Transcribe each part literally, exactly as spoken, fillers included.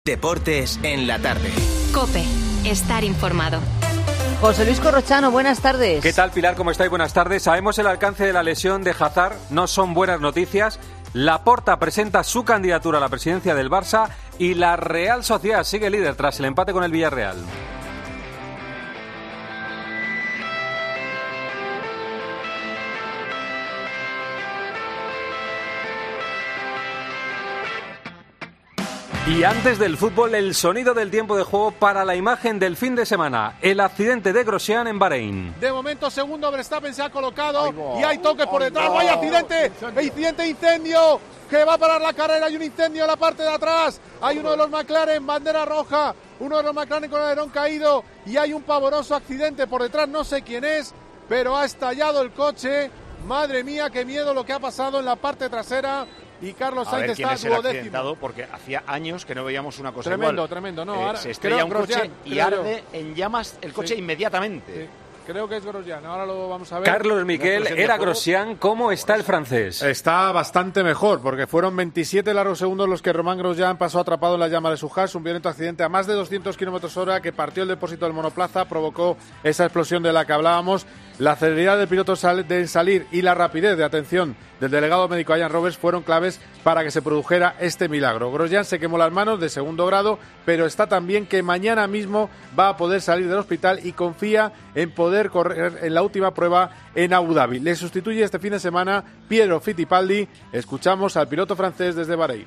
Deportes en la tarde. COPE. Estar informado. José Luis Corrochano, buenas tardes. ¿Qué tal, Pilar? ¿Cómo estáis? Buenas tardes. Sabemos el alcance de la lesión de Hazard. No son buenas noticias. Laporta presenta su candidatura a la presidencia del Barça y la Real Sociedad sigue líder tras el empate con el Villarreal. Y antes del fútbol, el sonido del tiempo de juego para la imagen del fin de semana. El accidente de Grosjean en Bahrein. De momento, segundo Verstappen se ha colocado y hay toques por detrás. ¡Vaya accidente! ¡Incidente, incendio! Que va a parar la carrera. Hay un incendio en la parte de atrás. Hay uno de los McLaren, bandera roja. Uno de los McLaren con el alerón caído. Y hay un pavoroso accidente por detrás. No sé quién es, pero ha estallado el coche. Madre mía, qué miedo lo que ha pasado en la parte trasera. Y Carlos Sainz está duodécimo. Porque hacía años que no veíamos una cosa tremendo, igual. Tremendo, tremendo. No, eh, ahora, se estrella un coche Grosjean, y arde en llamas el coche sí, inmediatamente. Sí. Creo que es Grosjean, ahora lo vamos a ver. Carlos Miquel, era Grosjean. ¿Cómo está el francés? Está bastante mejor, porque fueron veintisiete largos segundos los que Romain Grosjean pasó atrapado en la llama de su hash, un violento accidente a más de doscientos kilómetros hora que partió el depósito del monoplaza, provocó esa explosión de la que hablábamos. La celeridad del piloto de salir y la rapidez de atención del delegado médico Ian Roberts fueron claves para que se produjera este milagro. Grosjean se quemó las manos de segundo grado, pero está también que mañana mismo va a poder salir del hospital y confía en poder correr en la última prueba en Abu Dhabi. Le sustituye este fin de semana Piero Fittipaldi. Escuchamos al piloto francés desde Bahrein.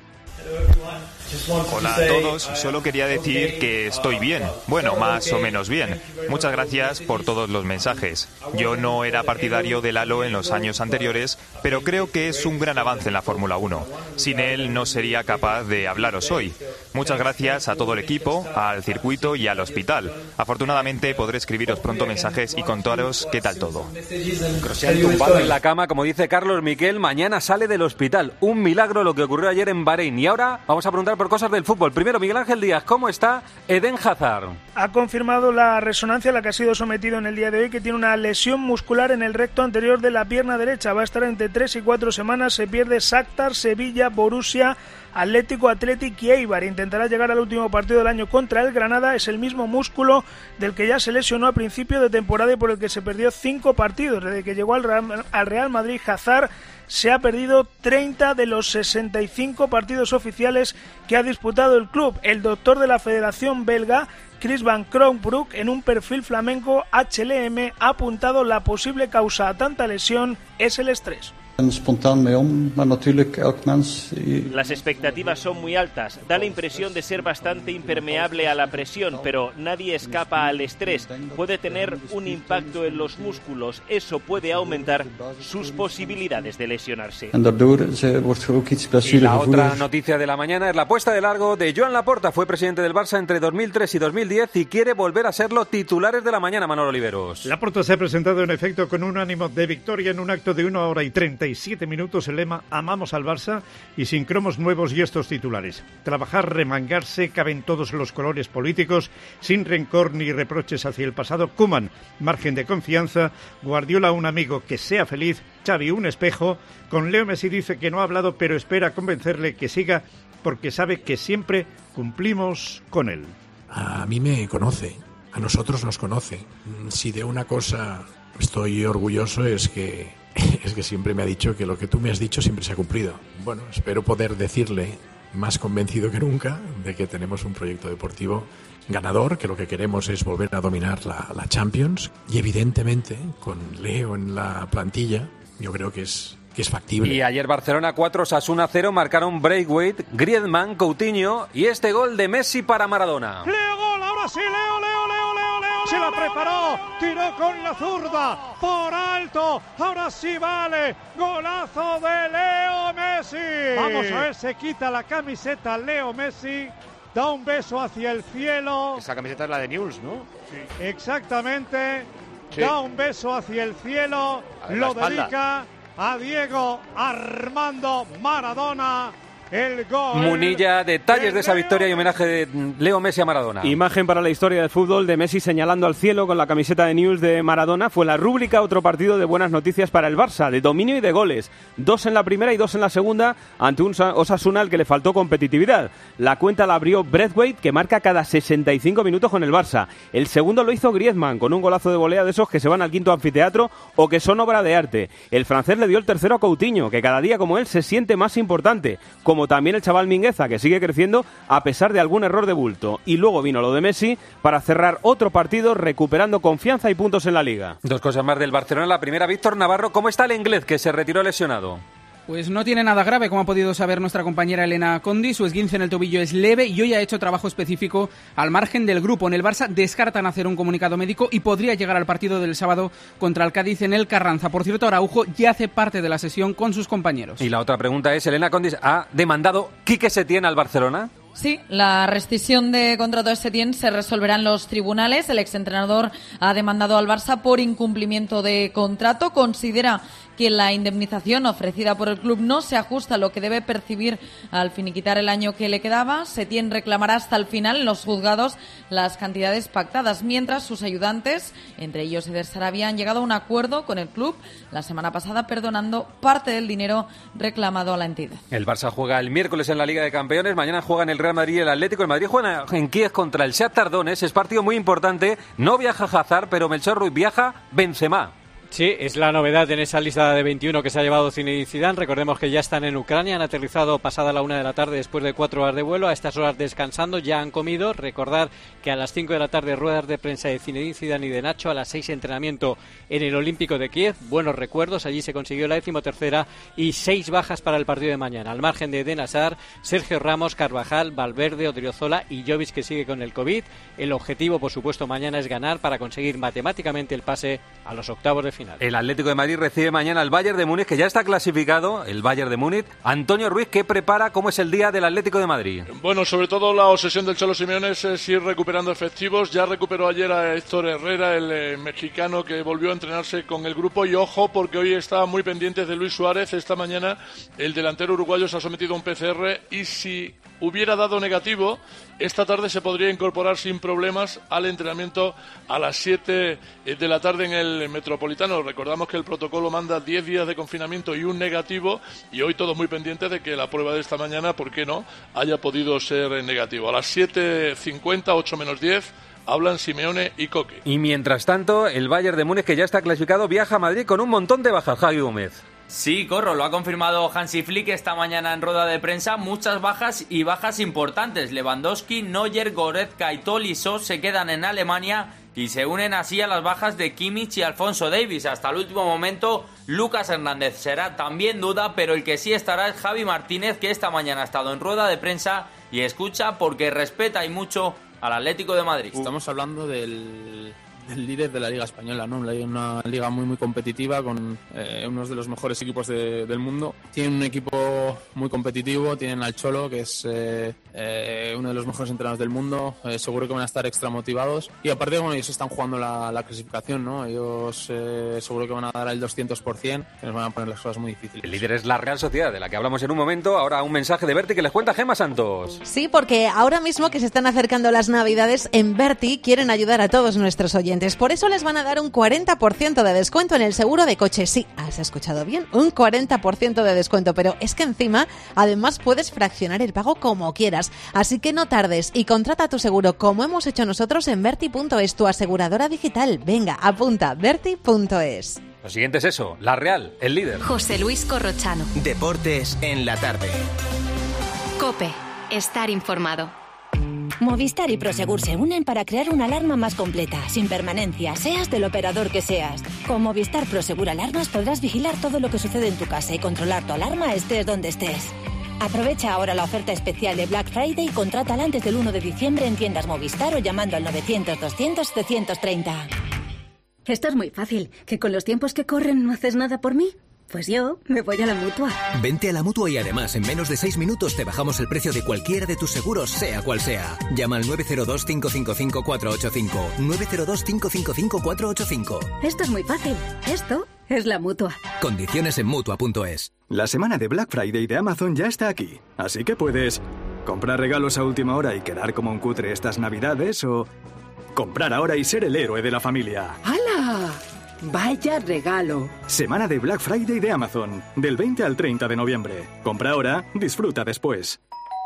Hola a todos, solo quería decir que estoy bien, bueno, más o menos bien. Muchas gracias por todos los mensajes. Yo no era partidario de Lalo en los años anteriores, pero creo que es un gran avance en la Fórmula uno. Sin él no sería capaz de hablaros hoy. Muchas gracias a todo el equipo, al circuito y al hospital. Afortunadamente podré escribiros pronto mensajes y contaros qué tal todo. Grosjean tumbado en la cama, como dice Carlos Miquel, mañana sale del hospital. Un milagro lo que ocurrió ayer en Bahrein. Y ahora vamos a preguntar por cosas del fútbol. Primero, Miguel Ángel Díaz, ¿cómo está Eden Hazard? Ha confirmado la resonancia a la que ha sido sometido en el día de hoy, que tiene una lesión muscular en el recto anterior de la pierna derecha. Va a estar entre tres y cuatro semanas. Se pierde Shakhtar, Sevilla, Borussia, Atlético, Athletic y Eibar. Intentará llegar al último partido del año contra el Granada. Es el mismo músculo del que ya se lesionó a principio de temporada y por el que se perdió cinco partidos. Desde que llegó al Real, al Real Madrid, Hazard se ha perdido treinta de los sesenta y cinco partidos oficiales que ha disputado el club. El doctor de la Federación Belga, Chris Van Kronbroek, en un perfil flamenco H L M, ha apuntado la posible causa a tanta lesión es el estrés. Las expectativas son muy altas. Da la impresión de ser bastante impermeable a la presión, pero nadie escapa al estrés. Puede tener un impacto en los músculos. Eso puede aumentar sus posibilidades de lesionarse. Y la otra noticia de la mañana es la puesta de largo de Joan Laporta. Fue presidente del Barça entre dos mil tres y dos mil diez y quiere volver a serlo. Titulares de la mañana, Manolo Oliveros. Laporta se ha presentado en efecto con un ánimo de victoria en un acto de una hora y treinta y siete minutos. El lema "Amamos al Barça" y sin cromos nuevos y estos titulares: trabajar, remangarse, caben todos los colores políticos, sin rencor ni reproches hacia el pasado. Koeman, margen de confianza. Guardiola, un amigo, que sea feliz. Xavi, un espejo. Con Leo Messi dice que no ha hablado, pero espera convencerle que siga porque sabe que siempre cumplimos con él. A mí me conoce, a nosotros nos conoce. Si de una cosa estoy orgulloso es que es que siempre me ha dicho que lo que tú me has dicho siempre se ha cumplido. Bueno, espero poder decirle, más convencido que nunca, de que tenemos un proyecto deportivo ganador, que lo que queremos es volver a dominar la, la Champions, y evidentemente, con Leo en la plantilla, yo creo que es, que es factible. Y ayer Barcelona cuatro, Osasuna cero, marcaron Braithwaite, Griezmann, Coutinho y este gol de Messi para Maradona. Leo gol, ahora sí, Leo, Leo, Leo, Leo, Leo. Se la preparó, tiró con la zurda, por alto, ahora sí vale, golazo de Leo Messi. Vamos a ver, se quita la camiseta Leo Messi, da un beso hacia el cielo. Esa camiseta es la de News, ¿no? Sí. Exactamente, sí. Da un beso hacia el cielo, ver, lo dedica a Diego Armando Maradona, el gol. Munilla, detalles de esa victoria y homenaje de Leo Messi a Maradona. Imagen para la historia del fútbol de Messi señalando al cielo con la camiseta de News de Maradona. Fue la rúbrica, otro partido de buenas noticias para el Barça, de dominio y de goles. Dos en la primera y dos en la segunda ante un Osasuna al que le faltó competitividad. La cuenta la abrió Braithwaite, que marca cada sesenta y cinco minutos con el Barça. El segundo lo hizo Griezmann, con un golazo de volea de esos que se van al quinto anfiteatro o que son obra de arte. El francés le dio el tercero a Coutinho, que cada día como él se siente más importante, como también el chaval Mingueza, que sigue creciendo a pesar de algún error de bulto. Y luego vino lo de Messi para cerrar otro partido recuperando confianza y puntos en la Liga. Dos cosas más del Barcelona. La primera, Víctor Navarro, ¿cómo está el inglés que se retiró lesionado? Pues no tiene nada grave, como ha podido saber nuestra compañera Elena Condi. Su esguince en el tobillo es leve y hoy ha hecho trabajo específico al margen del grupo. En el Barça descartan hacer un comunicado médico y podría llegar al partido del sábado contra el Cádiz en el Carranza. Por cierto, Araujo ya hace parte de la sesión con sus compañeros. Y la otra pregunta es, Elena Condi, ¿ha demandado Quique Setién al Barcelona? Sí, la rescisión de contrato de Setién se resolverá en los tribunales. El exentrenador ha demandado al Barça por incumplimiento de contrato. Considera que la indemnización ofrecida por el club no se ajusta a lo que debe percibir al finiquitar el año que le quedaba. Setién reclamará hasta el final en los juzgados las cantidades pactadas, mientras sus ayudantes, entre ellos Eder Sarabia, han llegado a un acuerdo con el club la semana pasada, perdonando parte del dinero reclamado a la entidad. El Barça juega el miércoles en la Liga de Campeones, mañana juegan el Real Madrid y el Atlético. El Madrid juega en Kiev contra el Shakhtar Donetsk, es partido muy importante. No viaja Hazard, pero Melchor Ruiz viaja Benzema. Sí, es la novedad en esa lista de veintiuno que se ha llevado Zinedine Zidane. Recordemos que ya están en Ucrania, han aterrizado pasada la una de la tarde después de cuatro horas de vuelo. A estas horas descansando, ya han comido. Recordar que a las cinco de la tarde ruedas de prensa de Zinedine Zidane y de Nacho. A las seis entrenamiento en el Olímpico de Kiev. Buenos recuerdos, allí se consiguió la decimotercera y seis bajas para el partido de mañana. Al margen de Eden Hazard, Sergio Ramos, Carvajal, Valverde, Odriozola y Jovic, que sigue con el COVID. El objetivo, por supuesto, mañana es ganar para conseguir matemáticamente el pase a los octavos de final. El Atlético de Madrid recibe mañana al Bayern de Múnich, que ya está clasificado, el Bayern de Múnich. Antonio Ruiz, ¿qué prepara? ¿Cómo es el día del Atlético de Madrid? Bueno, sobre todo la obsesión del Cholo Simeone es ir recuperando efectivos. Ya recuperó ayer a Héctor Herrera, el eh, mexicano que volvió a entrenarse con el grupo. Y ojo, porque hoy está muy pendiente de Luis Suárez. Esta mañana el delantero uruguayo se ha sometido a un P C R y si hubiera dado negativo, esta tarde se podría incorporar sin problemas al entrenamiento a las siete de la tarde en el Metropolitano. Recordamos que el protocolo manda diez días de confinamiento y un negativo, y hoy todos muy pendientes de que la prueba de esta mañana, ¿por qué no?, haya podido ser negativo. A las siete cincuenta, ocho menos diez, hablan Simeone y Coque. Y mientras tanto, el Bayern de Múnich, que ya está clasificado, viaja a Madrid con un montón de bajas. Javi Gómez. Sí, Corro, lo ha confirmado Hansi Flick esta mañana en rueda de prensa. Muchas bajas y bajas importantes. Lewandowski, Neuer, Goretzka y Tolisso se quedan en Alemania y se unen así a las bajas de Kimmich y Alphonso Davies. Hasta el último momento, Lucas Hernández será también duda, pero el que sí estará es Javi Martínez, que esta mañana ha estado en rueda de prensa y escucha porque respeta y mucho al Atlético de Madrid. Estamos hablando del... el líder de la Liga Española, ¿no? Una liga muy muy competitiva con eh, unos de los mejores equipos de, del mundo. Tienen un equipo muy competitivo, tienen al Cholo, que es eh, eh, uno de los mejores entrenadores del mundo. Eh, seguro que van a estar extra motivados. Y aparte, bueno, ellos están jugando la, la clasificación, ¿no? Ellos eh, seguro que van a dar el doscientos por ciento, que nos van a poner las cosas muy difíciles. El líder es la Real Sociedad, de la que hablamos en un momento. Ahora un mensaje de Berti que les cuenta Gemma Santos. Sí, porque ahora mismo que se están acercando las Navidades, en Berti quieren ayudar a todos nuestros oyentes. Por eso les van a dar un cuarenta por ciento de descuento en el seguro de coche. Sí, has escuchado bien, un cuarenta por ciento de descuento. Pero es que encima, además, puedes fraccionar el pago como quieras. Así que no tardes y contrata tu seguro como hemos hecho nosotros en Berti punto es, tu aseguradora digital. Venga, apunta, Berti punto es. Lo siguiente es eso, la Real, el líder. José Luis Corrochano. Deportes en la tarde. COPE, estar informado. Movistar y Prosegur se unen para crear una alarma más completa, sin permanencia, seas del operador que seas. Con Movistar Prosegur Alarmas podrás vigilar todo lo que sucede en tu casa y controlar tu alarma estés donde estés. Aprovecha ahora la oferta especial de Black Friday y contrátala antes del uno de diciembre en tiendas Movistar o llamando al novecientos doscientos setecientos treinta. Esto es muy fácil. ¿Que con los tiempos que corren no haces nada por mí? Pues yo me voy a la Mutua. Vente a la Mutua y además en menos de seis minutos te bajamos el precio de cualquiera de tus seguros, sea cual sea. Llama al nueve cero dos, cinco cinco cinco, cuatro ocho cinco. nueve cero dos, cinco cinco cinco, cuatro ocho cinco. Esto es muy fácil. Esto Es la Mutua. Condiciones en Mutua punto es. La semana de Black Friday de Amazon ya está aquí, así que puedes comprar regalos a última hora y quedar como un cutre estas navidades o comprar ahora y ser el héroe de la familia. ¡Hala! ¡Vaya regalo! Semana de Black Friday de Amazon, del veinte al treinta de noviembre. Compra ahora, disfruta después.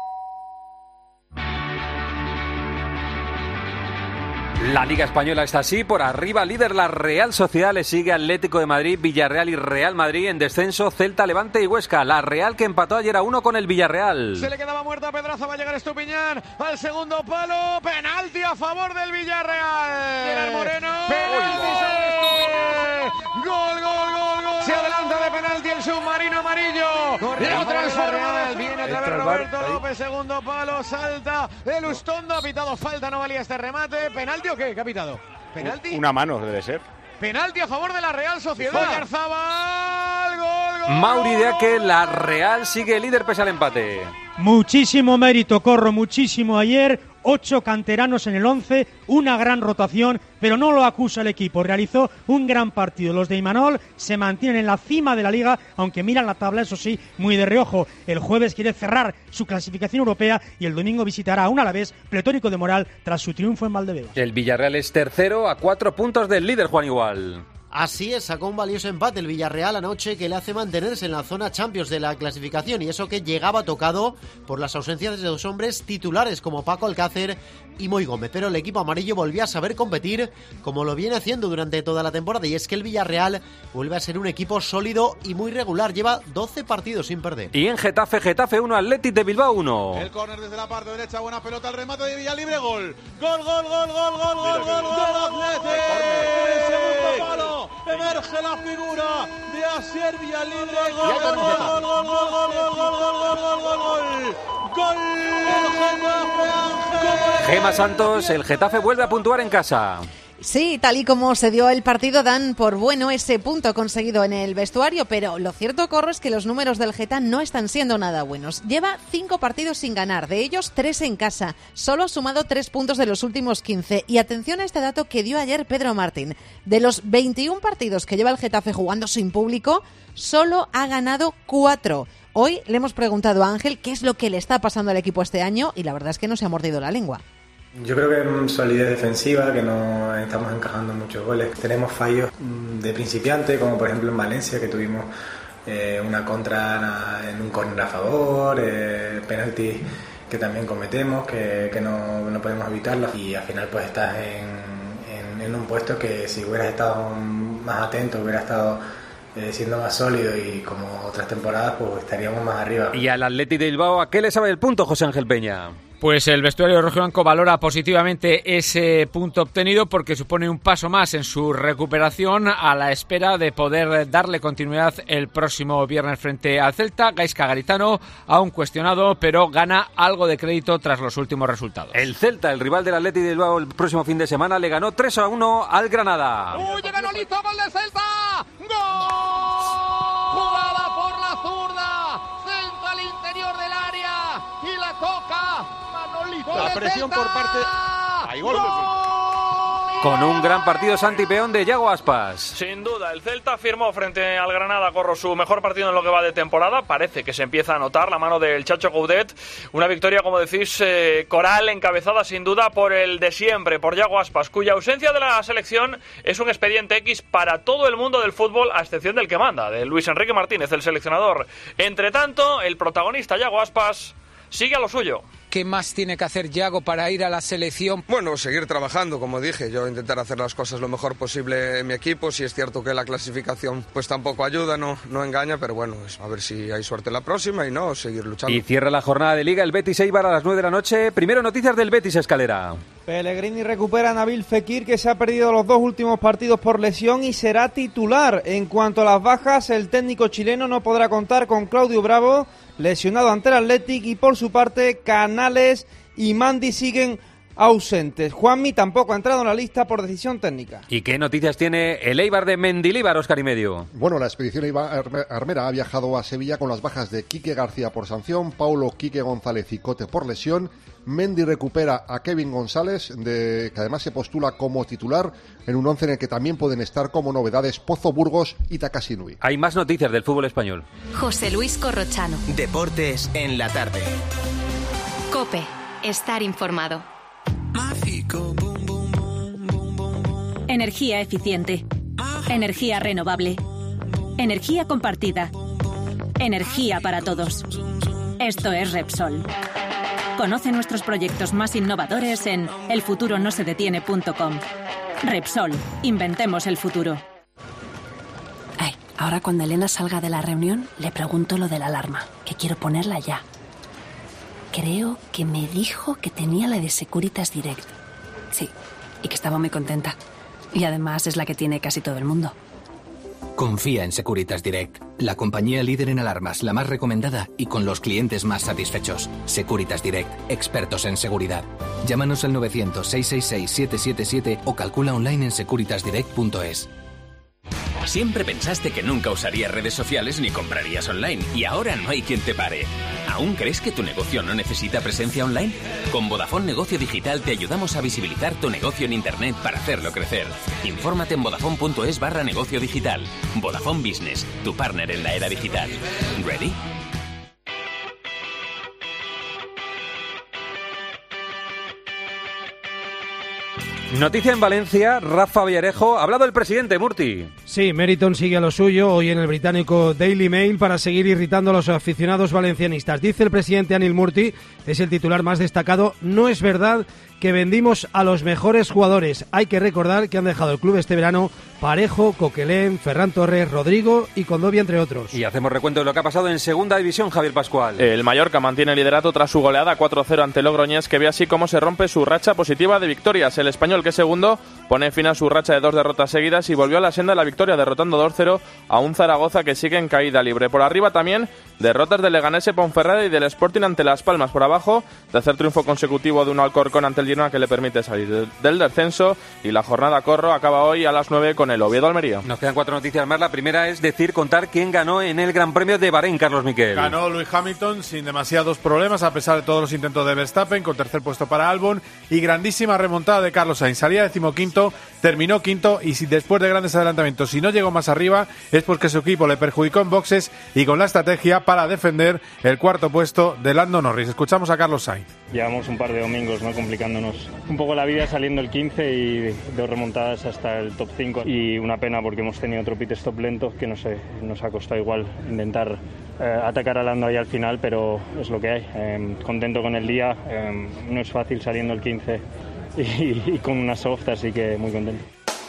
La Liga Española está así, por arriba líder la Real Sociedad, le sigue Atlético de Madrid, Villarreal y Real Madrid en descenso, Celta, Levante y Huesca. La Real que empató ayer a uno con el Villarreal. Se le quedaba muerta a Pedraza, va a llegar Estupiñán al segundo palo, penalti a favor del Villarreal. Gerard Moreno, penalti, gol, gol, gol, gol. Se adelanta de penalti el submarino amarillo. La transforma, viene otra vez Roberto López, segundo palo, salta el Ustondo, ha pitado falta, no valía este remate, penalti. ¿O qué? ¿Qué ha pitado? ¿Penalti? Una mano debe ser. Penalti a favor de la Real Sociedad. Oyarzabal, gol, gol. Mauri de que la Real sigue líder pese al empate. Muchísimo mérito, Corro, muchísimo ayer. Ocho canteranos en el once, una gran rotación, pero no lo acusa el equipo. Realizó un gran partido. Los de Imanol se mantienen en la cima de la Liga, aunque miran la tabla, eso sí, muy de reojo. El jueves quiere cerrar su clasificación europea y el domingo visitará a un Alavés pletórico de moral tras su triunfo en Valdebebas. El Villarreal es tercero a cuatro puntos del líder, Juan Igual. Así es, sacó un valioso empate el Villarreal anoche que le hace mantenerse en la zona Champions de la clasificación, y eso que llegaba tocado por las ausencias de dos hombres titulares como Paco Alcácer y Moy Gómez, pero el equipo amarillo volvió a saber competir como lo viene haciendo durante toda la temporada, y es que el Villarreal vuelve a ser un equipo sólido y muy regular, lleva doce partidos sin perder. Y en Getafe, Getafe uno, Athletic de Bilbao uno. El córner desde la parte derecha, buena pelota, el remate de Villalibre, gol. Gol, gol, gol, gol, gol, gol, gol, gol, Athletic. Segundo palo. Emerge la figura de Asier Villalibre. Gol, gol, gol, gol, gol, gol, gol, gol, gol, gol, gol. Gol. Gema Santos, el Getafe vuelve a puntuar en casa. Sí, tal y como se dio el partido, dan por bueno ese punto conseguido en el vestuario, pero lo cierto, Corro, es que los números del Geta no están siendo nada buenos. Lleva cinco partidos sin ganar, de ellos tres en casa. Solo ha sumado tres puntos de los últimos quince. Y atención a este dato que dio ayer Pedro Martín. De los veintiún partidos que lleva el Getafe jugando sin público, solo ha ganado cuatro. Hoy le hemos preguntado a Ángel qué es lo que le está pasando al equipo este año y la verdad es que no se ha mordido la lengua. Yo creo que es solidez defensiva, que no estamos encajando muchos goles. Tenemos fallos de principiante, como por ejemplo en Valencia, que tuvimos eh, una contra en un córner a favor, eh, penaltis que también cometemos, que, que no, no podemos evitarlos, y al final pues estás en, en, en un puesto que si hubieras estado más atento, hubieras estado eh, siendo más sólido y como otras temporadas, pues estaríamos más arriba. Y al Athletic de Bilbao, ¿a qué le sabe el punto, José Ángel Peña? Pues el vestuario rojiblanco valora positivamente ese punto obtenido porque supone un paso más en su recuperación a la espera de poder darle continuidad el próximo viernes frente al Celta. Gaizka Garitano, aún cuestionado, pero gana algo de crédito tras los últimos resultados. El Celta, el rival del Athletic de Bilbao el próximo fin de semana, le ganó tres a uno al Granada. ¡Uy, llega Nolito, gol del Celta! ¡Gol! Jugada por la zurda, centra al interior del área y la toca. La presión por parte... ¡Hay gol! Con un gran partido Santi Peón de Yago Aspas. Sin duda, el Celta firmó frente al Granada, Corro, su mejor partido en lo que va de temporada. Parece que se empieza a notar la mano del Chacho Coudet. Una victoria, como decís, eh, coral, encabezada sin duda por el de siempre, por Yago Aspas, cuya ausencia de la selección es un expediente X para todo el mundo del fútbol, a excepción del que manda, de Luis Enrique Martínez, el seleccionador. Entre tanto, el protagonista Yago Aspas sigue a lo suyo. ¿Qué más tiene que hacer Yago para ir a la selección? Bueno, seguir trabajando, como dije, yo intentar hacer las cosas lo mejor posible en mi equipo. Si es cierto que la clasificación pues tampoco ayuda, no, no engaña, pero bueno, a ver si hay suerte la próxima y no, seguir luchando. Y cierra la jornada de Liga el Betis Eibar a las nueve de la noche. Primero noticias del Betis, Escalera. Pellegrini recupera a Nabil Fekir, que se ha perdido los dos últimos partidos por lesión y será titular. En cuanto a las bajas, el técnico chileno no podrá contar con Claudio Bravo, lesionado ante el Athletic, y por su parte Canales y Mandi siguen ausentes. Juanmi tampoco ha entrado en la lista por decisión técnica. ¿Y qué noticias tiene el Eibar de Mendilibar, Óscar y medio? Bueno, la expedición Eibar Armera ha viajado a Sevilla con las bajas de Quique García por sanción, Paulo Quique González y Cote por lesión. Mendy recupera a Kevin González, de, que además se postula como titular en un once en el que también pueden estar como novedades Pozo Burgos y Takashi Nui. Hay más noticias del fútbol español. José Luis Corrochano. Deportes en la tarde. COPE. Estar informado. Energía eficiente. Energía renovable. Energía compartida. Energía para todos. Esto es Repsol. Conoce nuestros proyectos más innovadores en el futuro no se detiene punto com. Repsol. Inventemos el futuro. Ay, ahora cuando Elena salga de la reunión, le pregunto lo de la alarma, que quiero ponerla ya. Creo que me dijo que tenía la de Securitas Direct. Sí, y que estaba muy contenta. Y además es la que tiene casi todo el mundo. Confía en Securitas Direct, la compañía líder en alarmas, la más recomendada y con los clientes más satisfechos. Securitas Direct, expertos en seguridad. Llámanos al novecientos, seiscientos sesenta y seis, siete siete siete o calcula online en securitas direct punto es. Siempre pensaste que nunca usarías redes sociales ni comprarías online y ahora no hay quien te pare. ¿Aún crees que tu negocio no necesita presencia online? Con Vodafone Negocio Digital te ayudamos a visibilizar tu negocio en Internet para hacerlo crecer. Infórmate en vodafone punto es barra negocio digital. Vodafone Business, tu partner en la era digital. ¿Ready? Noticia en Valencia, Rafa Villarejo. Ha hablado el presidente, Murti. Sí, Meriton sigue a lo suyo hoy en el británico Daily Mail para seguir irritando a los aficionados valencianistas. Dice el presidente Anil Murti, es el titular más destacado, no es verdad que vendimos a los mejores jugadores. Hay que recordar que han dejado el club este verano Parejo, Coquelén, Ferran Torres, Rodrigo y Condovia, entre otros. Y hacemos recuento de lo que ha pasado en Segunda División, Javier Pascual. El Mallorca mantiene el liderato tras su goleada cuatro cero ante Logroñés, que ve así cómo se rompe su racha positiva de victorias. El Español, que es segundo, pone fin a su racha de dos derrotas seguidas y volvió a la senda de la victoria, derrotando dos cero a un Zaragoza que sigue en caída libre. Por arriba también derrotas del Leganés, Ponferrada y del Sporting ante Las Palmas. Por abajo, tercer triunfo consecutivo de un Alcorcón ante el Girona que le permite salir del descenso, y la jornada corro acaba hoy a las nueve con el Oviedo Almería. Nos quedan cuatro noticias más. La primera es decir, contar quién ganó en el Gran Premio de Bahrein, Carlos Miquel. Ganó Lewis Hamilton sin demasiados problemas a pesar de todos los intentos de Verstappen, con tercer puesto para Albon y grandísima remontada de Carlos Sainz. Salía decimoquinto, terminó quinto y si después de grandes adelantamientos, si no llegó más arriba es porque su equipo le perjudicó en boxes y con la estrategia para defender el cuarto puesto de Lando Norris. Escuchamos a Carlos Sainz. Llevamos un par de domingos, ¿no?, complicándonos un poco la vida, saliendo el quince y dos remontadas hasta el top cinco, y una pena porque hemos tenido otro pit stop lento que no sé, nos ha costado igual intentar eh, atacar a Lando ahí al final, pero es lo que hay. Eh, contento con el día, eh, no es fácil saliendo el quince y, y con una soft, así que muy contento.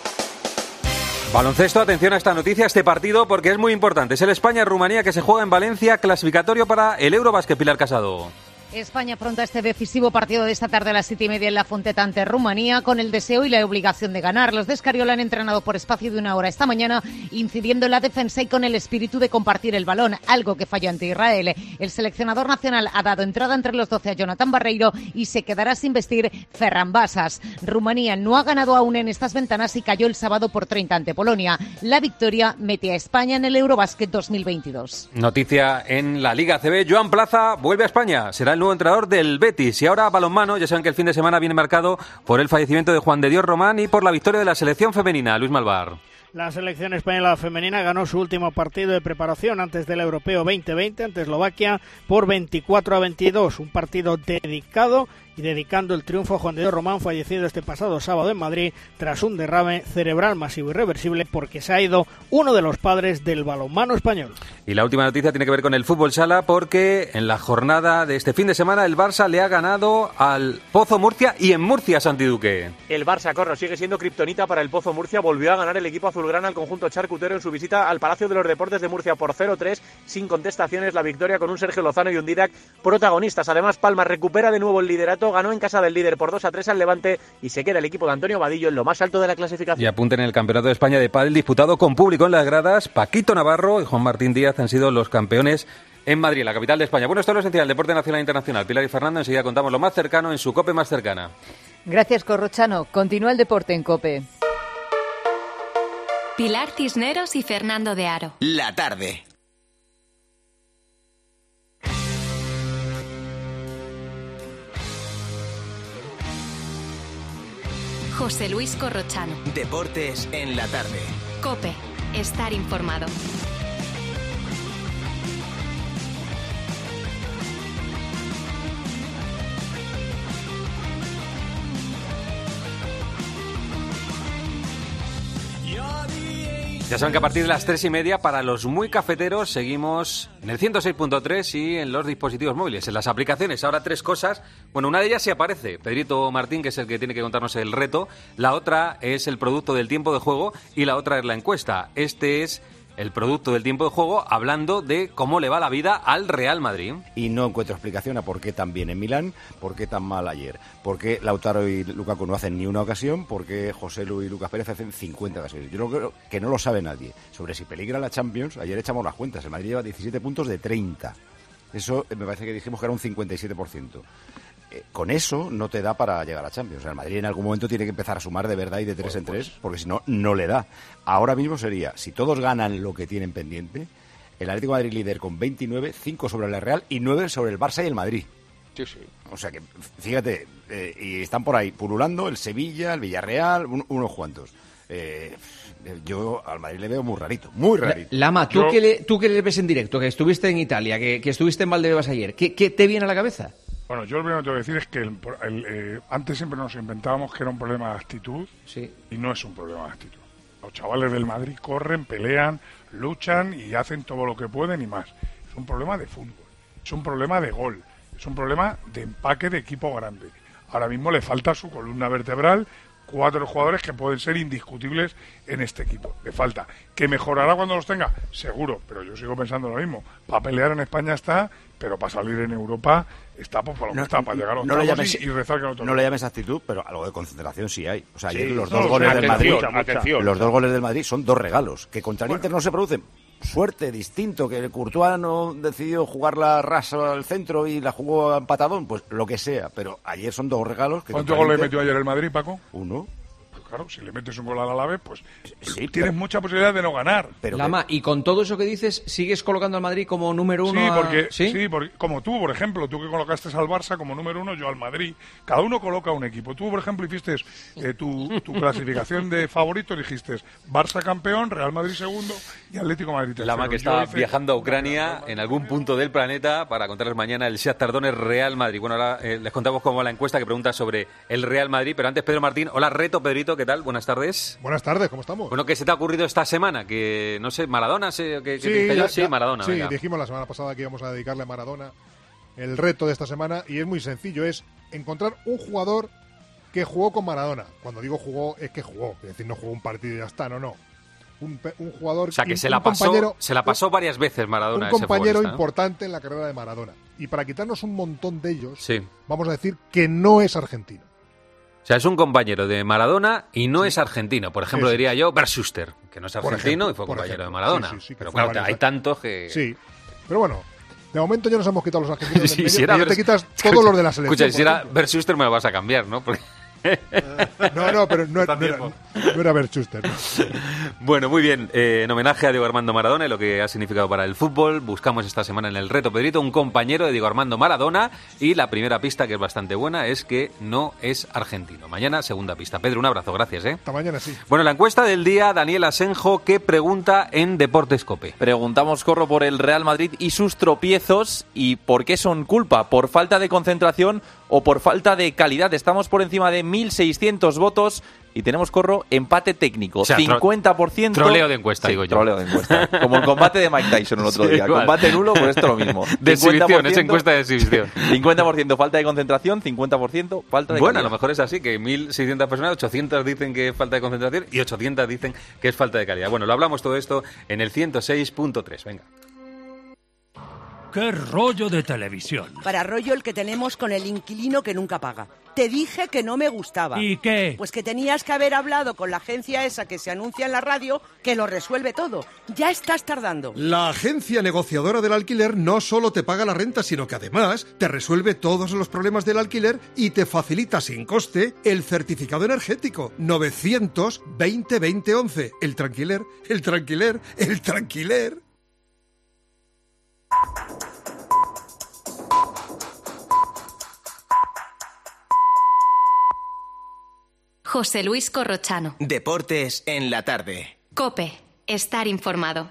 Baloncesto, atención a esta noticia, a este partido, porque es muy importante. Es el España-Rumanía que se juega en Valencia, clasificatorio para el Eurobasket. Pilar Casado. España afronta este decisivo partido de esta tarde a las siete y media en la Fonteta ante Rumanía con el deseo y la obligación de ganar. Los de Escariola han entrenado por espacio de una hora esta mañana, incidiendo en la defensa y con el espíritu de compartir el balón, algo que falló ante Israel. El seleccionador nacional ha dado entrada entre los doce a Jonathan Barreiro y se quedará sin vestir Ferran Basas. Rumanía no ha ganado aún en estas ventanas y cayó el sábado por treinta ante Polonia. La victoria mete a España en el Eurobasket dos mil veintidós. Noticia en la Liga A C B, Joan Plaza vuelve a España, será el nuevo entrenador del Betis. Y ahora balonmano, ya saben que el fin de semana viene marcado por el fallecimiento de Juan de Dios Román y por la victoria de la selección femenina. Luis Malvar. La selección española femenina ganó su último partido de preparación antes del Europeo veinte veinte ante Eslovaquia por veinticuatro a veintidós, un partido dedicado y dedicando el triunfo a Juan de Dios Román, fallecido este pasado sábado en Madrid tras un derrame cerebral masivo irreversible porque se ha ido uno de los padres del balonmano español. Y la última noticia tiene que ver con el fútbol sala, porque en la jornada de este fin de semana el Barça le ha ganado al Pozo Murcia y en Murcia, Santi Duque. El Barça, Corro, sigue siendo kriptonita para el Pozo Murcia. Volvió a ganar el equipo azulgrana al conjunto charcutero en su visita al Palacio de los Deportes de Murcia por cero tres, sin contestaciones. La victoria con un Sergio Lozano y un Didac protagonistas. Además, Palma recupera de nuevo el liderato, ganó en casa del líder por dos a tres al Levante y se queda el equipo de Antonio Vadillo en lo más alto de la clasificación. Y apunten en el Campeonato de España de pádel disputado con público en las gradas. Paquito Navarro y Juan Martín Díaz han sido los campeones en Madrid, la capital de España. Bueno, esto es lo esencial, deporte nacional e internacional. Pilar y Fernando, enseguida contamos lo más cercano en su COPE más cercana. Gracias, Corrochano. Continúa el deporte en COPE. Pilar Cisneros y Fernando de Aro. La tarde. José Luis Corrochano. Deportes en la tarde. COPE. Estar informado. Ya saben que a partir de las tres y media, para los muy cafeteros, seguimos en el ciento seis punto tres y en los dispositivos móviles, en las aplicaciones. Ahora tres cosas. Bueno, una de ellas sí aparece. Pedrito Martín, que es el que tiene que contarnos el reto. La otra es el producto del tiempo de juego y la otra es la encuesta. Este es el producto del tiempo de juego, hablando de cómo le va la vida al Real Madrid. Y no encuentro explicación a por qué tan bien en Milán, por qué tan mal ayer, por qué Lautaro y Lukaku no hacen ni una ocasión, por qué José Lu y Lucas Pérez hacen cincuenta ocasiones. Yo creo que no lo sabe nadie. Sobre si peligra la Champions, ayer echamos las cuentas, el Madrid lleva diecisiete puntos de treinta. Eso me parece que dijimos que era un cincuenta y siete por ciento. Eh, con eso no te da para llegar a Champions. O sea, el Madrid en algún momento tiene que empezar a sumar de verdad y de tres en tres, porque si no, no le da. Ahora mismo sería, si todos ganan lo que tienen pendiente, el Atlético de Madrid líder con veintinueve, cinco sobre la Real y nueve sobre el Barça y el Madrid. Sí, sí. O sea que, fíjate, eh, y están por ahí pululando el Sevilla, el Villarreal, un, unos cuantos. Eh, yo al Madrid le veo muy rarito, muy rarito. Lama, tú, Yo... que le, tú que le ves en directo, que estuviste en Italia, que, que estuviste en Valdebebas ayer, ¿qué, ¿qué te viene a la cabeza? Bueno, yo lo primero que tengo que decir es que el, el, eh, antes siempre nos inventábamos que era un problema de actitud, sí. Y no es un problema de actitud. Los chavales del Madrid corren, pelean, luchan y hacen todo lo que pueden y más. Es un problema de fútbol, es un problema de gol, es un problema de empaque de equipo grande. Ahora mismo le falta su columna vertebral, cuatro jugadores que pueden ser indiscutibles en este equipo. Le falta. ¿Que mejorará cuando los tenga? Seguro, pero yo sigo pensando lo mismo. Para pelear en España está, pero para salir en Europa está pues, para lo que No, está, para llegar a los no le llames, y, y rezar que no toque. No le llames actitud, pero algo de concentración sí hay. O sea, Sí, ayer los no, dos goles atención, del Madrid, mucha, atención. los dos goles del Madrid son dos regalos, que contra el Inter no se producen. Suerte, distinto, que el Courtois no decidió jugar la rasa al centro y la jugó a empatadón, pues lo que sea, pero ayer son dos regalos. Que ¿Cuántos goles metió ayer el Madrid, Paco? Uno. Claro, si le metes un gol al Alavés, pues sí, tienes pero, mucha posibilidad de no ganar. Pero Lama, que... y con todo eso que dices, ¿sigues colocando al Madrid como número uno? Sí, a... porque, ¿Sí? sí, porque como tú, por ejemplo, tú que colocaste al Barça como número uno, yo al Madrid. Cada uno coloca un equipo. Tú, por ejemplo, hiciste eh, tu, tu clasificación de favoritos, dijiste Barça campeón, Real Madrid segundo y Atlético Madrid tercero. Lama, que está hice... viajando a Ucrania, en algún punto del planeta, para contarles mañana el Shakhtar Donetsk Real Madrid. Bueno, ahora eh, les contamos como la encuesta que pregunta sobre el Real Madrid, pero antes Pedro Martín. Hola, reto, Pedrito, ¿qué tal? Buenas tardes. Buenas tardes, ¿cómo estamos? Bueno, ¿qué se te ha ocurrido esta semana? Que, no sé, Maradona, ¿qué, qué sí, dije yo? Ya, sí, Maradona. Sí, venga. dijimos la semana pasada que íbamos a dedicarle a Maradona el reto de esta semana y es muy sencillo, es encontrar un jugador que jugó con Maradona. Cuando digo jugó, es que jugó, es decir, no jugó un partido y ya está, no, no. Un, un jugador... O sea, que un, se, la pasó, se la pasó varias veces Maradona. Un compañero ese ¿no? importante en la carrera de Maradona. Y para quitarnos un montón de ellos, sí. vamos a decir que no es argentino. O sea, es un compañero de Maradona y no sí. es argentino. Por ejemplo, sí, sí. diría yo, Bert Schuster, que no es argentino ejemplo, y fue compañero ejemplo. de Maradona. Sí, sí, sí, pero claro, hay tantos que... Sí, pero bueno, de momento ya nos hemos quitado los argentinos sí, del si medio, y ya te quitas todos los de la selección. Escucha, si era Bert Schuster me lo vas a cambiar, ¿no? Porque... No, no, pero no, no, era, no era Bert Schuster. No. Bueno, muy bien. Eh, en homenaje a Diego Armando Maradona y lo que ha significado para el fútbol, buscamos esta semana en el reto Pedrito un compañero de Diego Armando Maradona y la primera pista, que es bastante buena, es que no es argentino. Mañana, segunda pista. Pedro, un abrazo, gracias. ¿eh? Hasta mañana, sí. Bueno, la encuesta del día, Daniel Asenjo, ¿qué pregunta en Deportes COPE? Preguntamos, Corro, por el Real Madrid y sus tropiezos y por qué son culpa, por falta de concentración o por falta de calidad. Estamos por encima de mil seiscientos votos y tenemos, Corro, empate técnico. O sea, cincuenta por ciento... Troleo de encuesta, sí, digo yo. Troleo de encuesta. Como el combate de Mike Tyson el otro sí, día. Igual. Combate nulo, pues esto lo mismo. De exhibición, es encuesta de exhibición. cincuenta por ciento falta de concentración, cincuenta por ciento falta de bueno, calidad. Bueno, a lo mejor es así, que mil seiscientas personas, ochocientas dicen que es falta de concentración y ochocientas dicen que es falta de calidad. Bueno, lo hablamos todo esto en el ciento seis punto tres. Venga. ¡Qué rollo de televisión! Para rollo el que tenemos con el inquilino que nunca paga. te dije que no me gustaba. ¿Y qué? Pues que tenías que haber hablado con la agencia esa que se anuncia en la radio, que lo resuelve todo. Ya estás tardando. La agencia negociadora del alquiler no solo te paga la renta, sino que además te resuelve todos los problemas del alquiler y te facilita sin coste el certificado energético. novecientos veinte veinte once. El tranquiler, el tranquiler, el tranquiler. José Luis Corrochano. Deportes en la tarde. COPE. Estar informado.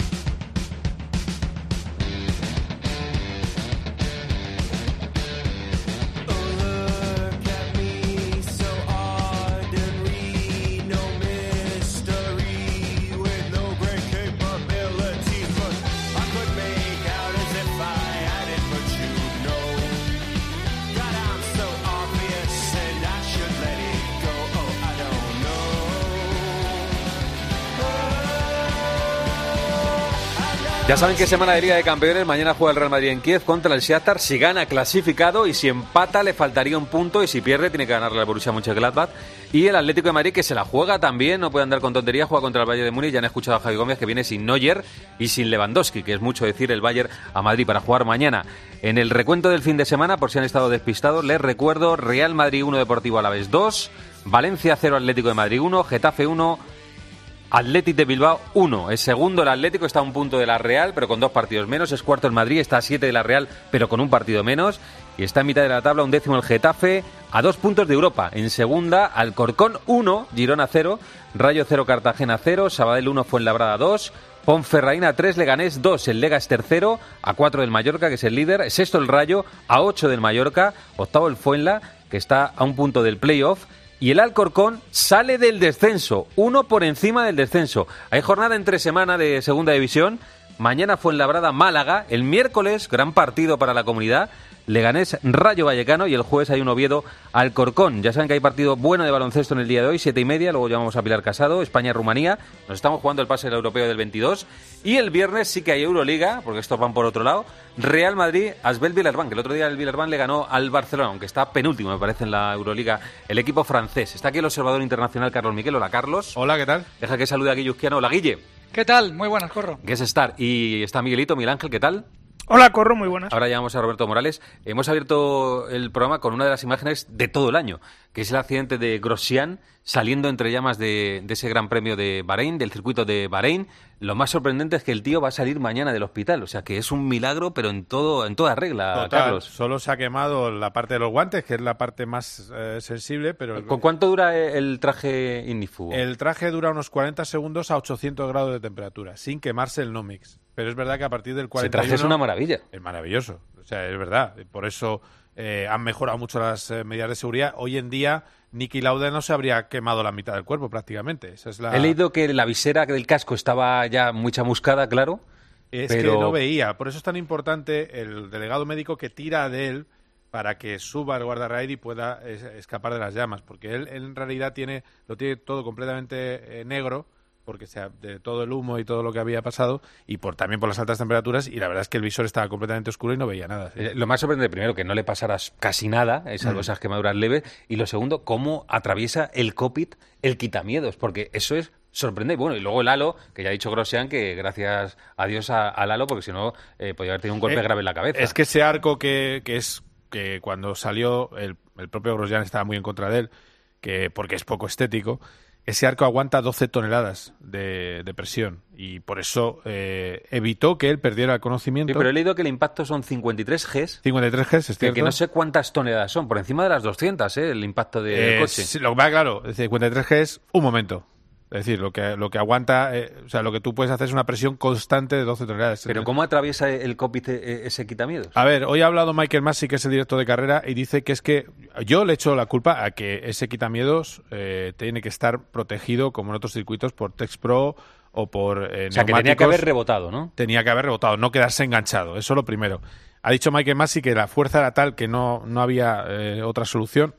Ya saben que semana de Liga de Campeones, mañana juega el Real Madrid en Kiev contra el Shakhtar. Si gana, clasificado, y si empata le faltaría un punto, y si pierde tiene que ganarle al Borussia Mönchengladbach. Y el Atlético de Madrid, que se la juega también, no puede andar con tonterías, juega contra el Bayern de Múnich. Ya han escuchado a Javi Gómez, que viene sin Neuer y sin Lewandowski, que es mucho decir el Bayern a Madrid para jugar mañana. En el recuento del fin de semana, por si han estado despistados, les recuerdo: Real Madrid uno, Deportivo Alavés dos, Valencia cero, Atlético de Madrid uno, Getafe uno, Athletic de Bilbao uno. Es segundo el Atlético, está a un punto de la Real, pero con dos partidos menos. Es cuarto el Madrid, está a siete de la Real, pero con un partido menos. Y está en mitad de la tabla, un décimo el Getafe, a dos puntos de Europa. En segunda, Alcorcón uno, Girona cero, Rayo cero, Cartagena cero, Sabadell uno, Fuenlabrada dos, Ponferradina tres, Leganés dos. El Lega es tercero, a cuatro del Mallorca, que es el líder. Sexto el Rayo, a ocho del Mallorca. Octavo el Fuenla, que está a un punto del playoff. Y el Alcorcón sale del descenso, uno por encima del descenso. Hay jornada entre semana de Segunda División. Mañana Fuenlabrada, Málaga. El miércoles, gran partido para la comunidad, Leganés, Rayo Vallecano. Y el jueves hay un Oviedo, Alcorcón. Ya saben que hay partido bueno de baloncesto en el día de hoy, siete y media. Luego llamamos a Pilar Casado, España-Rumanía. Nos estamos jugando el pase del europeo del veintidós. Y el viernes sí que hay Euroliga, porque estos van por otro lado. Real Madrid, Asbel Villarban, que el otro día el Villarban le ganó al Barcelona, aunque está penúltimo, me parece, en la Euroliga, el equipo francés. Está aquí el observador internacional Carlos Miquel. Hola, Carlos. Hola, ¿qué tal? Deja que salude a Guille Uzquiano. Hola, Guille. ¿Qué tal? Muy buenas, Corro. Que es Star. Y está Miguelito, Miguel Ángel, ¿qué tal? Hola, Corro, muy buenas. Ahora llamamos a Roberto Morales. Hemos abierto el programa con una de las imágenes de todo el año, que es el accidente de Grosjean saliendo entre llamas de, de ese Gran Premio de Bahrein, del circuito de Bahrein. Lo más sorprendente es que el tío va a salir mañana del hospital, o sea que es un milagro, pero en todo en toda regla, Total, Carlos. Solo se ha quemado la parte de los guantes, que es la parte más eh, sensible, pero... ¿Con cuánto dura el traje ignífugo? El traje dura unos cuarenta segundos a ochocientos grados de temperatura, sin quemarse el Nomex. Pero es verdad que a partir del cuarenta y uno... Ese traje es una maravilla. Es maravilloso, o sea, es verdad. Por eso eh, han mejorado mucho las eh, medidas de seguridad. Hoy en día, Niki Lauda no se habría quemado la mitad del cuerpo prácticamente. Esa es la... He leído que la visera del casco estaba ya muy chamuscada, claro. Es pero... que no veía. Por eso es tan importante el delegado médico que tira de él para que suba el guardarraíl y pueda es, escapar de las llamas. Porque él, él en realidad tiene lo tiene todo completamente eh, negro, porque sea de todo el humo y todo lo que había pasado, y por también por las altas temperaturas, y la verdad es que el visor estaba completamente oscuro y no veía nada. ¿Sí? Eh, lo más sorprendente, primero, que no le pasara casi nada, esas, mm. esas quemaduras leves, y lo segundo, cómo atraviesa el cockpit el quitamiedos, porque eso es sorprendente. Bueno, y luego el halo, que ya ha dicho Grosjean, que gracias a Dios a, al halo, porque si no, eh, podía haber tenido un golpe eh, grave en la cabeza. Es que ese arco que, que es que cuando salió, el, el propio Grosjean estaba muy en contra de él, que porque es poco estético. Ese arco aguanta doce toneladas de, de presión y por eso eh, evitó que él perdiera el conocimiento. Sí, pero he leído que el impacto son cincuenta y tres Gs. cincuenta y tres Gs, es cierto. Que no sé cuántas toneladas son, por encima de las doscientas, ¿eh? El impacto del de eh, coche. Sí, lo que va claro, cincuenta y tres Gs, un momento. Es decir, lo que lo que aguanta, eh, o sea, lo que tú puedes hacer es una presión constante de doce toneladas. Pero ¿cómo atraviesa el cockpit ese quitamiedos? A ver, hoy ha hablado Michael Masi, que es el director de carrera, y dice que es que yo le echo la culpa a que ese quitamiedos eh, tiene que estar protegido, como en otros circuitos, por TexPro o por eh, O sea, que tenía que haber rebotado, ¿no? Tenía que haber rebotado, no quedarse enganchado. Eso es lo primero. Ha dicho Michael Masi que la fuerza era tal que no, no había eh, otra solución.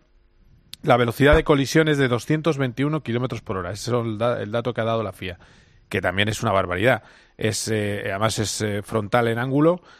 La velocidad de colisión es de doscientos veintiuno kilómetros por hora. Ese es el, da- el dato que ha dado la F I A, que también es una barbaridad. Es, eh, además es eh, frontal en ángulo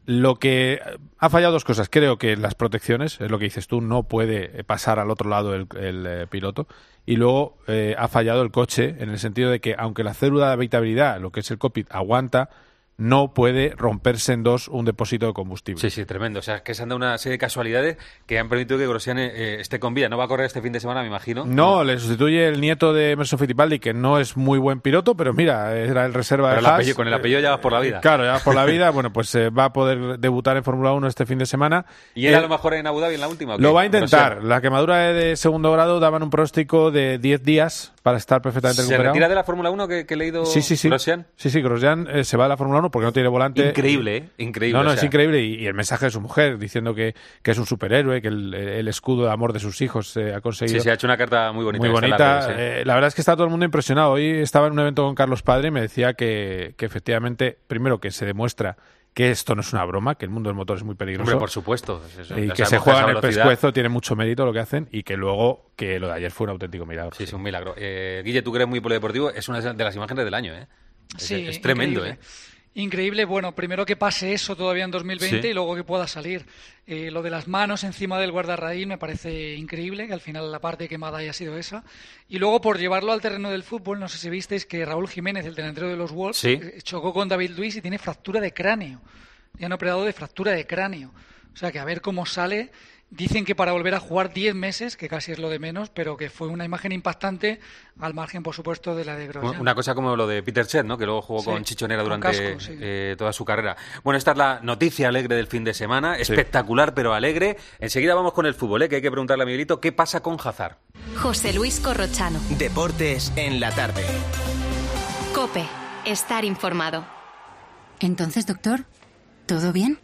Lo que ha fallado dos cosas. Creo que las protecciones, es lo que dices tú, no puede pasar al otro lado el, el eh, piloto. Y luego eh, ha fallado el coche en el sentido de que, aunque la célula de habitabilidad, lo que es el cockpit, aguanta, no puede romperse en dos un depósito de combustible. Sí, sí, tremendo. O sea, que se han dado una serie de casualidades que han permitido que Grosjean eh, esté con vida. No va a correr este fin de semana, me imagino. No, le sustituye el nieto de Emerson Fittipaldi, que no es muy buen piloto, pero mira, era el reserva pero de el Haas. Apellido, con el apellido ya vas por la vida. Eh, claro, ya vas por la vida. Bueno, pues eh, va a poder debutar en Fórmula uno este fin de semana. ¿Y él a Eh, lo mejor en Abu Dhabi en la última? ¿o qué? Lo va a intentar. Grosjean. La quemadura de segundo grado daban un pronóstico de diez días para estar perfectamente ¿Se recuperado. retira de la Fórmula uno que, que he leído Sí, sí, sí. Grosjean? Sí, sí, Grosjean eh, se va a la Fórmula uno porque no tiene volante. Increíble, ¿eh? Increíble. No, no, o es sea. increíble. Y, y el mensaje de su mujer diciendo que, que es un superhéroe, que el, el escudo de amor de sus hijos eh, ha conseguido. Sí, se ha hecho una carta muy bonita. Muy en bonita. estas redes, ¿eh? Eh, la verdad es que está todo el mundo impresionado. Hoy estaba en un evento con Carlos Padre y me decía que, que efectivamente, primero que se demuestra que esto no es una broma, que el mundo del motor es muy peligroso. Hombre, por supuesto. Eso, y ya que se sabemos juegan esa el velocidad- pescuezo, tiene mucho mérito lo que hacen, y que luego que lo de ayer fue un auténtico milagro. Sí, es un milagro. Eh, Guille, tú que eres muy polideportivo, es una de las imágenes del año, ¿eh? Es, Sí, es tremendo, increíble. ¿eh? Increíble, bueno, primero que pase eso todavía en dos mil veinte Sí. y luego que pueda salir. Eh, lo de las manos encima del guardarraíl me parece increíble, que al final la parte quemada haya sido esa. Y luego, por llevarlo al terreno del fútbol, no sé si visteis que Raúl Jiménez, el delantero de los Wolves, Sí. eh, chocó con David Luiz y tiene fractura de cráneo. Le han operado de fractura de cráneo. O sea que a ver cómo sale. Dicen que para volver a jugar diez meses, que casi es lo de menos, pero que fue una imagen impactante, al margen, por supuesto, de la de Grosjean. Una cosa como lo de Peter Chet, ¿no? Que luego jugó Sí, con Chichonera con durante casco, sí. eh, toda su carrera. Bueno, esta es la noticia alegre del fin de semana. Espectacular, pero alegre. Enseguida vamos con el fútbol, ¿eh? Que hay que preguntarle a Miguelito qué pasa con Hazard. José Luis Corrochano. Deportes en la tarde. Cope. Estar informado. Entonces, doctor, ¿todo bien?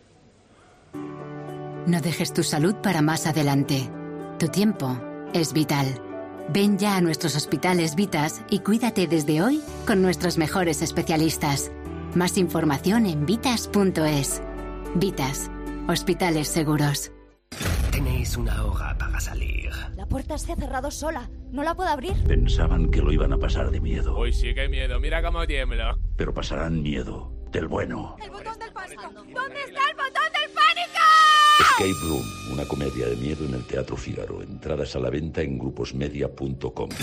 No dejes tu salud para más adelante. Tu tiempo es vital. Ven ya a nuestros hospitales Vitas y cuídate desde hoy con nuestros mejores especialistas. Más información en vitas punto es. Vitas, hospitales seguros. Tenéis una hora para salir. La puerta se ha cerrado sola. No la puedo abrir. Pensaban que lo iban a pasar de miedo, Uy, sí, qué miedo. Mira cómo tiembla. pero pasarán miedo del bueno. ¡El botón del pánico! ¿Dónde está el botón del pánico? Escape Room, una comedia de miedo en el Teatro Fígaro. Entradas a la venta en gruposmedia punto com.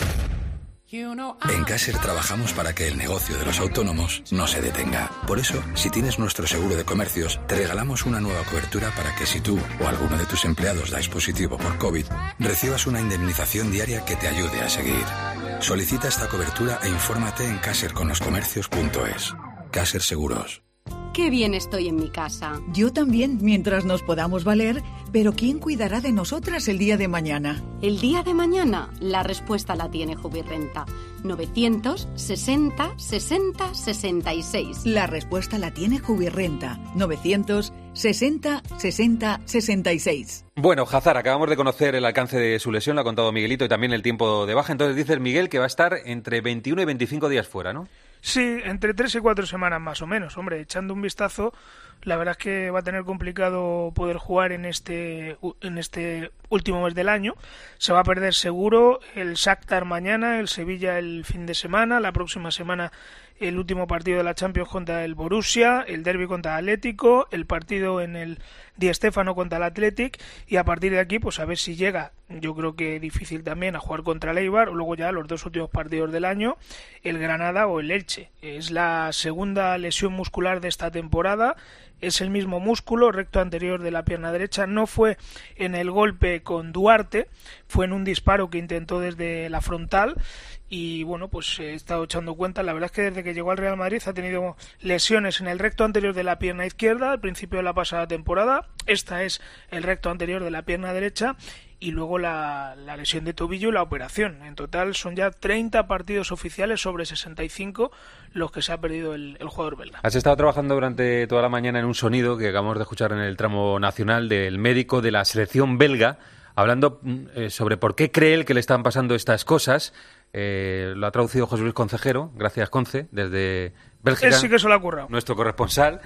En Caser trabajamos para que el negocio de los autónomos no se detenga. Por eso, si tienes nuestro seguro de comercios, te regalamos una nueva cobertura para que si tú o alguno de tus empleados dais positivo por COVID, recibas una indemnización diaria que te ayude a seguir. Solicita esta cobertura e infórmate en caser con los comercios punto es. Caser Seguros. Qué bien estoy en mi casa. Yo también, mientras nos podamos valer, pero ¿quién cuidará de nosotras el día de mañana? El día de mañana, la respuesta la tiene Jubirrenta. novecientos sesenta sesenta sesenta y seis. La respuesta la tiene Jubirrenta. novecientos sesenta sesenta sesenta y seis. Bueno, Hazard, acabamos de conocer el alcance de su lesión, lo ha contado Miguelito, y también el tiempo de baja. Entonces dices, Miguel, que va a estar entre veintiuno y veinticinco días fuera, ¿no? Sí, entre tres y cuatro semanas más o menos. Hombre, echando un vistazo, la verdad es que va a tener complicado poder jugar en este en este último mes del año. Se va a perder seguro el Shakhtar mañana, el Sevilla el fin de semana, la próxima semana el último partido de la Champions contra el Borussia, el derbi contra el Atlético, el partido en el Di Stéfano contra el Athletic, y a partir de aquí pues a ver si llega, yo creo que difícil también, a jugar contra el Eibar, o luego ya los dos últimos partidos del año, el Granada o el Elche. Es la segunda lesión muscular de esta temporada. Es el mismo músculo, recto anterior de la pierna derecha. No fue en el golpe con Duarte, fue en un disparo que intentó desde la frontal. Y bueno, pues he estado echando cuenta. La verdad es que desde que llegó al Real Madrid ha tenido lesiones en el recto anterior de la pierna izquierda al principio de la pasada temporada. Esta es el recto anterior de la pierna derecha. Y luego la, la lesión de tobillo y la operación. En total son ya treinta partidos oficiales sobre sesenta y cinco los que se ha perdido el, el jugador belga. Has estado trabajando durante toda la mañana en un sonido que acabamos de escuchar en el tramo nacional del médico de la selección belga, hablando eh, sobre por qué cree él que le están pasando estas cosas. Eh, lo ha traducido José Luis Concejero, gracias Conce, desde Bélgica. Él sí que se lo ha currado. Nuestro corresponsal,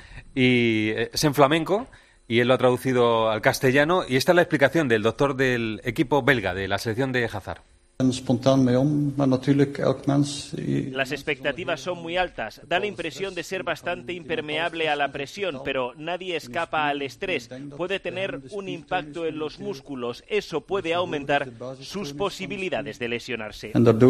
y eh, es en flamenco. Y él lo ha traducido al castellano, y esta es la explicación del doctor del equipo belga de la selección de Hazard. Las expectativas son muy altas. Da la impresión de ser bastante impermeable a la presión, pero nadie escapa al estrés. Puede tener un impacto en los músculos. Eso puede aumentar sus posibilidades de lesionarse.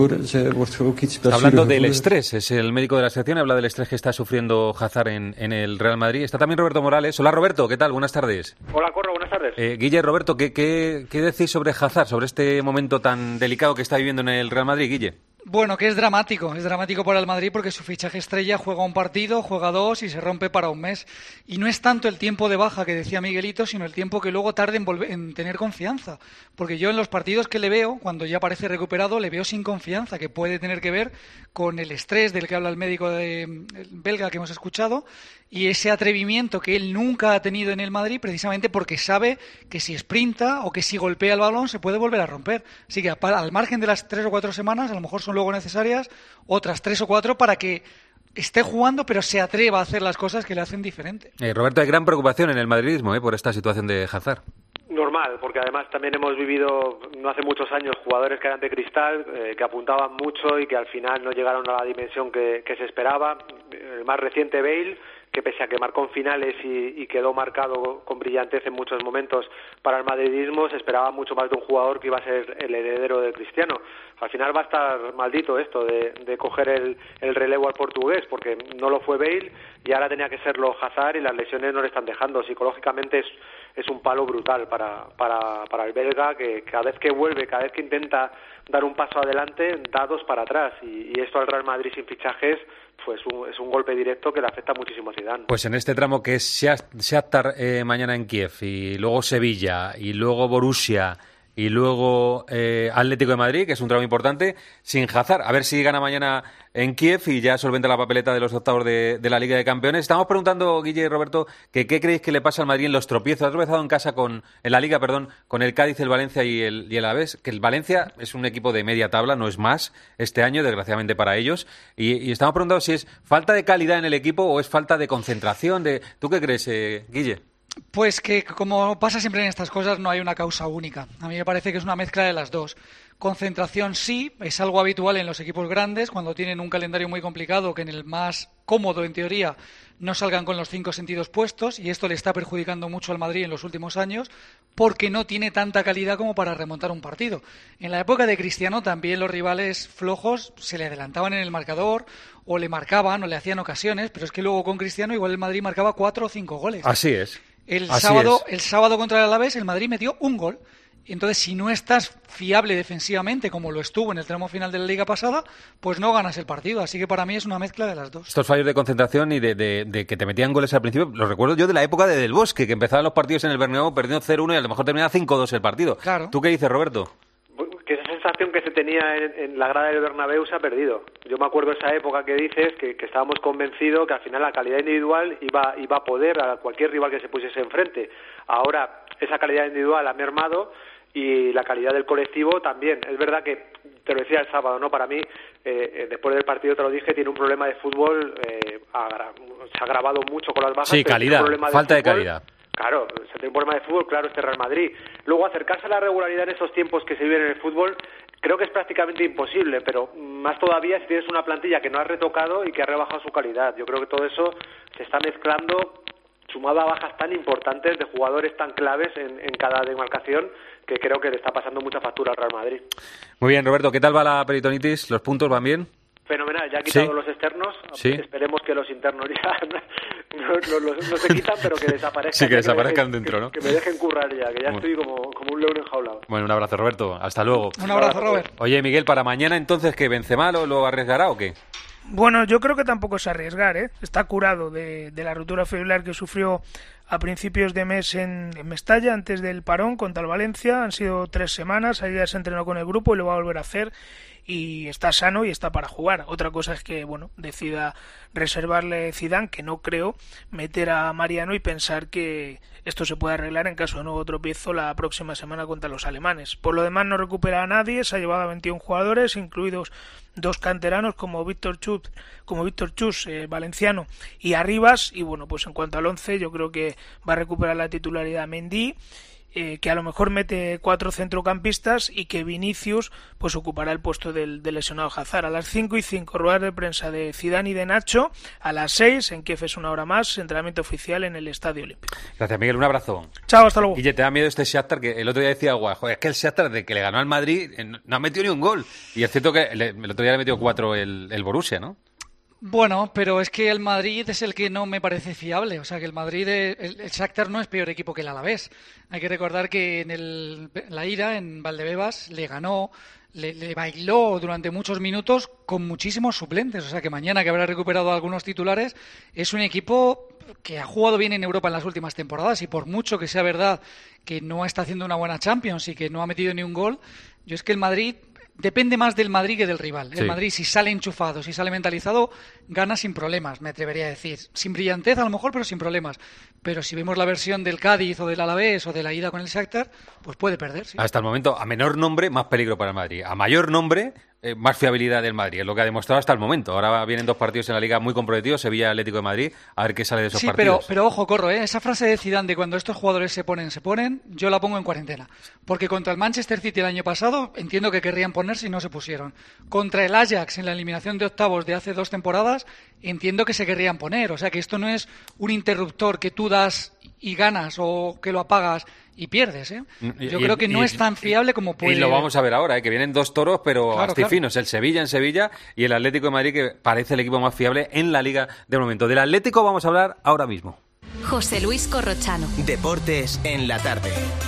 Hablando del estrés, es el médico de la sección, habla del estrés que está sufriendo Hazard en, en el Real Madrid. Está también Roberto Morales. Hola Roberto, ¿qué tal? Buenas tardes. Hola Corro, buenas tardes. Eh, Guille, Roberto, ¿qué, qué, ¿qué decís sobre Hazard, sobre este momento tan delicado que está viviendo en el Real Madrid, Guille? Bueno, que es dramático, es dramático para el Madrid porque su fichaje estrella juega un partido, juega dos y se rompe para un mes. Y no es tanto el tiempo de baja que decía Miguelito, sino el tiempo que luego tarde en, volver, en tener confianza. Porque yo en los partidos que le veo, cuando ya parece recuperado, le veo sin confianza, que puede tener que ver con el estrés del que habla el médico de, el belga que hemos escuchado, y ese atrevimiento que él nunca ha tenido en el Madrid, precisamente porque sabe que si sprinta o que si golpea el balón se puede volver a romper. Así que al margen de las tres o cuatro semanas, a lo mejor son luego necesarias otras tres o cuatro para que esté jugando, pero se atreva a hacer las cosas que le hacen diferente. Eh, Roberto, hay gran preocupación en el madridismo eh, por esta situación de Hazard. Normal, porque además también hemos vivido no hace muchos años jugadores que eran de cristal, eh, que apuntaban mucho y que al final no llegaron a la dimensión que, que se esperaba. El más reciente, Bale, que pese a que marcó en finales y, y quedó marcado con brillantez en muchos momentos para el madridismo, se esperaba mucho más de un jugador que iba a ser el heredero de Cristiano. Al final va a estar maldito esto de, de coger el, el relevo al portugués, porque no lo fue Bale y ahora tenía que serlo Hazard y las lesiones no le están dejando. Psicológicamente es, es un palo brutal para, para, para el belga, que cada vez que vuelve, cada vez que intenta dar un paso adelante, da dos para atrás, y, y esto al Real Madrid sin fichajes pues un, es un golpe directo que le afecta muchísimo a Zidane. Pues en este tramo que es Shakhtar eh, mañana en Kiev, y luego Sevilla, y luego Borussia, y luego eh, Atlético de Madrid, que es un tramo importante, sin Hazard. A ver si gana mañana en Kiev y ya solventa la papeleta de los octavos de, de la Liga de Campeones. Estamos preguntando, Guille y Roberto, que qué creéis que le pasa al Madrid en los tropiezos. Ha tropezado en casa con, en la Liga, perdón, con el Cádiz, el Valencia y el, y el Alavés, que el Valencia es un equipo de media tabla, no es más este año, desgraciadamente para ellos. Y, y estamos preguntando si es falta de calidad en el equipo o es falta de concentración. De... ¿Tú qué crees, eh, Guille? Pues que, como pasa siempre en estas cosas, no hay una causa única. A mí me parece que es una mezcla de las dos. Concentración sí, es algo habitual en los equipos grandes, cuando tienen un calendario muy complicado, que en el más cómodo, en teoría, no salgan con los cinco sentidos puestos, y esto le está perjudicando mucho al Madrid en los últimos años, porque no tiene tanta calidad como para remontar un partido. En la época de Cristiano también los rivales flojos se le adelantaban en el marcador, o le marcaban, o le hacían ocasiones, pero es que luego con Cristiano igual el Madrid marcaba cuatro o cinco goles. Así es. El Así sábado, es. el sábado contra el Alavés, el Madrid metió un gol. Entonces, si no estás fiable defensivamente, como lo estuvo en el tramo final de la Liga pasada, pues no ganas el partido. Así que para mí es una mezcla de las dos. Estos fallos de concentración y de, de, de que te metían goles al principio, los recuerdo yo de la época de Del Bosque, que empezaban los partidos en el Bernabéu perdiendo cero uno y a lo mejor terminaba cinco dos el partido. Claro. ¿Tú qué dices, Roberto? Que esa sensación que se tenía en, en la grada del Bernabéu se ha perdido. Yo me acuerdo esa época que dices, que, que estábamos convencidos que al final la calidad individual iba, iba a poder a cualquier rival que se pusiese enfrente. Ahora esa calidad individual ha mermado y la calidad del colectivo también. Es verdad que, te lo decía el sábado, ¿no? Para mí, eh, después del partido te lo dije, tiene un problema de fútbol, eh, agra- se ha agravado mucho con las bajas. Sí, pero calidad, tiene un problema falta de, de fútbol. calidad. Claro, se tiene un problema de fútbol, claro, este Real Madrid. Luego, acercarse a la regularidad en esos tiempos que se viven en el fútbol, creo que es prácticamente imposible, pero más todavía si tienes una plantilla que no has retocado y que ha rebajado su calidad. Yo creo que todo eso se está mezclando, sumado a bajas tan importantes de jugadores tan claves en, en cada demarcación, que creo que le está pasando mucha factura al Real Madrid. Muy bien, Roberto, ¿qué tal va la peritonitis? ¿Los puntos van bien? Fenomenal, ya ha quitado ¿Sí? los externos, ¿Sí? Esperemos que los internos ya no, no, no, no se quitan, pero que desaparezcan. Sí, que ya desaparezcan me dejen, dentro, ¿no? Que, que me dejen currar ya, que ya Bueno. estoy como, como un león enjaulado. Bueno, un abrazo, Roberto. Hasta luego. Un abrazo, Robert. Oye, Miguel, ¿para mañana entonces que Benzema lo, lo arriesgará o qué? Bueno, yo creo que tampoco es arriesgar, ¿eh? Está curado de, de la ruptura fibrilar que sufrió a principios de mes en, en Mestalla, antes del parón contra el Valencia. Han sido tres semanas, ayer se entrenó con el grupo y lo va a volver a hacer. Y está sano y está para jugar. Otra cosa es que, bueno, decida reservarle Zidane, que no creo, meter a Mariano y pensar que esto se puede arreglar en caso de nuevo tropiezo la próxima semana contra los alemanes. Por lo demás no recupera a nadie, se ha llevado a veintiún jugadores, incluidos dos canteranos como Víctor Chus, como Víctor Chus, eh, valenciano, y Arribas. Y bueno, pues en cuanto al once, yo creo que va a recuperar la titularidad Mendy. eh, que a lo mejor mete cuatro centrocampistas y que Vinicius pues ocupará el puesto del, del lesionado Hazard. A las cinco y cinco, ruedas de prensa de Zidane y de Nacho. A las seis, en Kiev es una hora más, entrenamiento oficial en el Estadio Olímpico. Gracias, Miguel, un abrazo. Chao, hasta luego. Y te da miedo este Shakhtar, que el otro día decía, guau, joder, es que el Shakhtar de que le ganó al Madrid no ha metido ni un gol. Y es cierto que el otro día le metió cuatro el, el Borussia, ¿no? Bueno, pero es que el Madrid es el que no me parece fiable. O sea, que el Madrid, el, el Shakhtar no es peor equipo que el Alavés. Hay que recordar que en el, la ida, en Valdebebas, le ganó, le, le bailó durante muchos minutos con muchísimos suplentes. O sea, que mañana, que habrá recuperado algunos titulares, es un equipo que ha jugado bien en Europa en las últimas temporadas. Y por mucho que sea verdad que no está haciendo una buena Champions y que no ha metido ni un gol, yo es que el Madrid... Depende más del Madrid que del rival. El sí. Madrid, si sale enchufado, si sale mentalizado, gana sin problemas, me atrevería a decir. Sin brillantez a lo mejor, pero sin problemas. Pero si vemos la versión del Cádiz o del Alavés o de la ida con el Shakhtar, pues puede perder. Sí. Hasta el momento, a menor nombre, más peligro para el Madrid. A mayor nombre, eh, más fiabilidad del Madrid. Es lo que ha demostrado hasta el momento. Ahora vienen dos partidos en la Liga muy comprometidos, Sevilla Atlético de Madrid. A ver qué sale de esos sí, partidos. Sí, pero, pero ojo, Corro, ¿eh? Esa frase de Zidane de cuando estos jugadores se ponen, se ponen, yo la pongo en cuarentena. Porque contra el Manchester City el año pasado, entiendo que querrían ponerse y no se pusieron. Contra el Ajax en la eliminación de octavos de hace dos temporadas, entiendo que se querrían poner. O sea, que esto no es un interruptor que tú das y ganas o que lo apagas y pierdes, ¿eh? Yo y, creo que y, no y, es tan fiable como puede... Y lo vamos a ver ahora, ¿eh? Que vienen dos toros, pero claro, astifinos. Claro. El Sevilla en Sevilla y el Atlético de Madrid, que parece el equipo más fiable en la Liga de momento. Del Atlético vamos a hablar ahora mismo. José Luis Corrochano. Deportes en la tarde.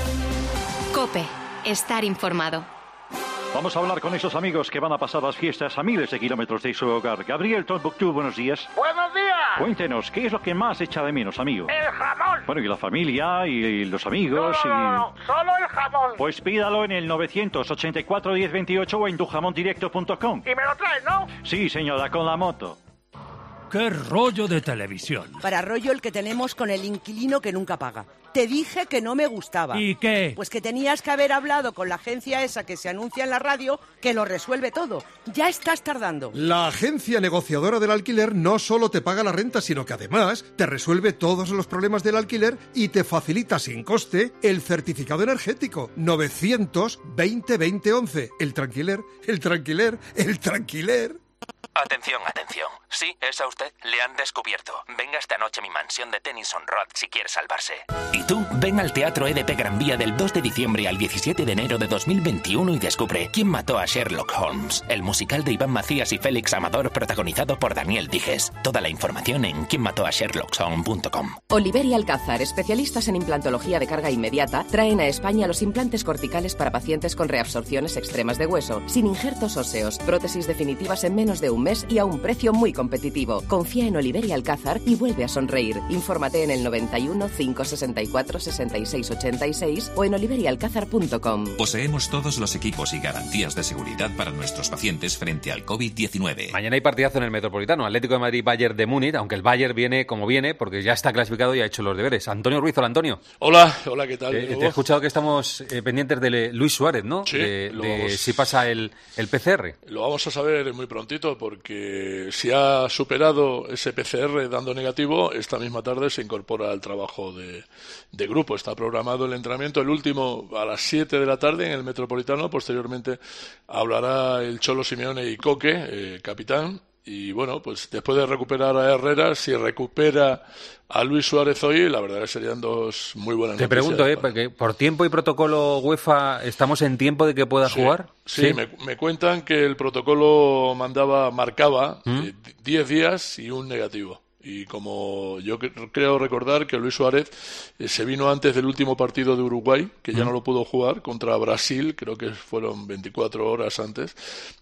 COPE. Estar informado. Vamos a hablar con esos amigos que van a pasar las fiestas a miles de kilómetros de su hogar. Gabriel Tombuctú, buenos días. ¡Buenos días! Cuéntenos, ¿qué es lo que más echa de menos, amigo? ¡El jamón! Bueno, y la familia, y los amigos, no, no, no, no. y... solo el jamón. Pues pídalo en el novecientos ochenta y cuatro diez veintiocho o en tu jamón directo punto com. ¿Y me lo traes, no? Sí, señora, con la moto. ¡Qué rollo de televisión! Para rollo el que tenemos con el inquilino que nunca paga. Te dije que no me gustaba. ¿Y qué? Pues que tenías que haber hablado con la agencia esa que se anuncia en la radio, que lo resuelve todo. Ya estás tardando. La agencia negociadora del alquiler no solo te paga la renta, sino que además te resuelve todos los problemas del alquiler y te facilita sin coste el certificado energético. novecientos veinte veinte once. El tranquiler, el tranquiler, el tranquiler. Atención, atención. Sí, es a usted. Le han descubierto. Venga esta noche a mi mansión de Tennyson Road si quiere salvarse. ¿Y tú? Ven al Teatro E D P Gran Vía del dos de diciembre al diecisiete de enero de dos mil veintiuno y descubre ¿Quién mató a Sherlock Holmes? El musical de Iván Macías y Félix Amador protagonizado por Daniel Dijes. Toda la información en quién mató a Sherlock Holmes punto com. Oliver y Alcázar, especialistas en implantología de carga inmediata, traen a España los implantes corticales para pacientes con reabsorciones extremas de hueso, sin injertos óseos, prótesis definitivas en menos de un mes y a un precio muy competitivo. Confía en Oliver y Alcázar y vuelve a sonreír. Infórmate en el noventa y uno, cinco sesenta y cuatro, sesenta y seis ochenta y seis o en oliver y alcázar punto com. Poseemos todos los equipos y garantías de seguridad para nuestros pacientes frente al covid diecinueve. Mañana hay partidazo en el Metropolitano. Atlético de Madrid, Bayern de Múnich, aunque el Bayern viene como viene, porque ya está clasificado y ha hecho los deberes. Antonio Ruiz, hola Antonio. Hola, hola, ¿qué tal? Eh, te he escuchado que estamos eh, pendientes de Luis Suárez, ¿no? Sí. De, lo de vamos... si pasa el, el P C R. Lo vamos a saber muy prontito porque si ha superado ese P C R dando negativo, esta misma tarde se incorpora al trabajo de, de grupo. Está programado el entrenamiento, el último a las siete de la tarde en el Metropolitano. Posteriormente hablará el Cholo Simeone y Coque, eh, capitán. Y bueno, pues después de recuperar a Herrera, si recupera a Luis Suárez hoy, la verdad que serían dos muy buenas Te noticias. Te pregunto, ¿eh? Porque por tiempo y protocolo UEFA, ¿estamos en tiempo de que pueda sí, jugar? Sí, sí. Me, me cuentan que el protocolo mandaba, marcaba ¿Mm? diez días y un negativo. Y como yo creo recordar que Luis Suárez eh, se vino antes del último partido de Uruguay, que ya ¿Mm? no lo pudo jugar, contra Brasil, creo que fueron veinticuatro horas antes,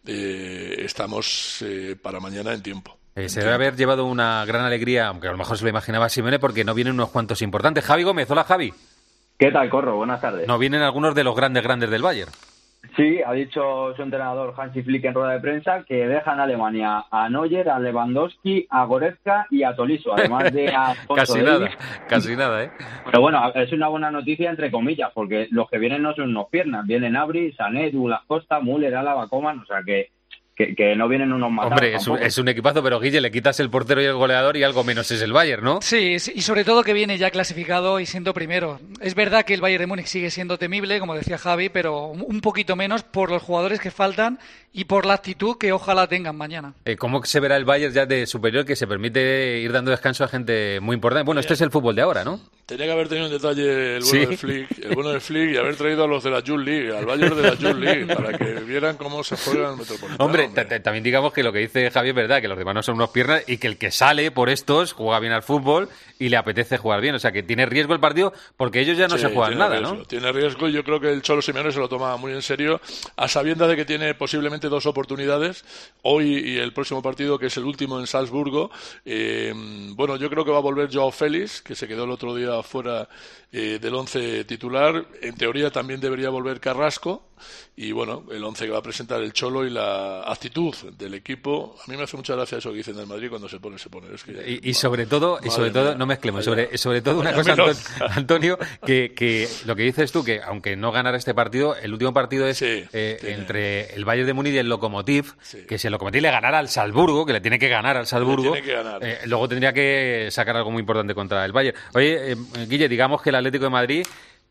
eh, estamos eh, para mañana en tiempo. Eh, se debe haber llevado una gran alegría, aunque a lo mejor se lo imaginaba Simeone, porque no vienen unos cuantos importantes. Javi Gómez, hola Javi. ¿Qué tal, Corro? Buenas tardes. No vienen algunos de los grandes grandes del Bayern. Sí, ha dicho su entrenador Hansi Flick en rueda de prensa que deja en Alemania a Neuer, a Lewandowski, a Goretzka y a Tolisso, además de a Casi nada, casi nada, ¿eh? Pero bueno, es una buena noticia entre comillas, porque los que vienen no son unos piernas, vienen Abri, Sané, Douglas Costa, Müller, Álava, Coman, o sea que que, que no vienen unos matados. Hombre, es un, es un equipazo, pero Guille, le quitas el portero y el goleador y algo menos es el Bayern, ¿no? Sí, y sobre todo que viene ya clasificado y siendo primero. Es verdad que el Bayern de Múnich sigue siendo temible, como decía Javi, pero un poquito menos por los jugadores que faltan y por la actitud que ojalá tengan mañana. Eh, ¿Cómo se verá el Bayern ya de superior, que se permite ir dando descanso a gente muy importante? Bueno, este es el fútbol de ahora, ¿no? Tenía que haber tenido un detalle el bueno ¿Sí? de Flick, el bueno de Flick y haber traído a los de la Youth League, al Bayern de la Youth League, para que vieran cómo se juega el Metropolitano. Hombre, hombre. también digamos que lo que dice Javi es verdad, que los demás no son unos piernas y que el que sale por estos juega bien al fútbol y le apetece jugar bien. O sea, que tiene riesgo el partido porque ellos ya no sí, se juegan nada, riesgo, ¿no? Tiene riesgo y yo creo que el Cholo Simeone se lo toma muy en serio, a sabiendas de que tiene posiblemente dos oportunidades, hoy y el próximo partido, que es el último en Salzburgo. Eh, bueno, yo creo que va a volver Joao Félix, que se quedó el otro día fuera eh, del once titular. En teoría también debería volver Carrasco. Y bueno, el once que va a presentar el Cholo y la actitud del equipo. A mí me hace mucha gracia eso que dicen del Madrid, cuando se pone, se pone. Es que, y, y sobre todo, y sobre todo, no mezclemos, sobre, sobre todo una cosa, Antonio, que, que lo que dices tú, que aunque no ganara este partido, el último partido es sí, eh, entre el Bayern de Múnich y el Lokomotiv, sí. que si el Lokomotiv le ganara al Salzburgo, que le tiene que ganar al Salzburgo, que ganar. Eh, luego tendría que sacar algo muy importante contra el Bayern. Oye, eh, Guille, digamos que el Atlético de Madrid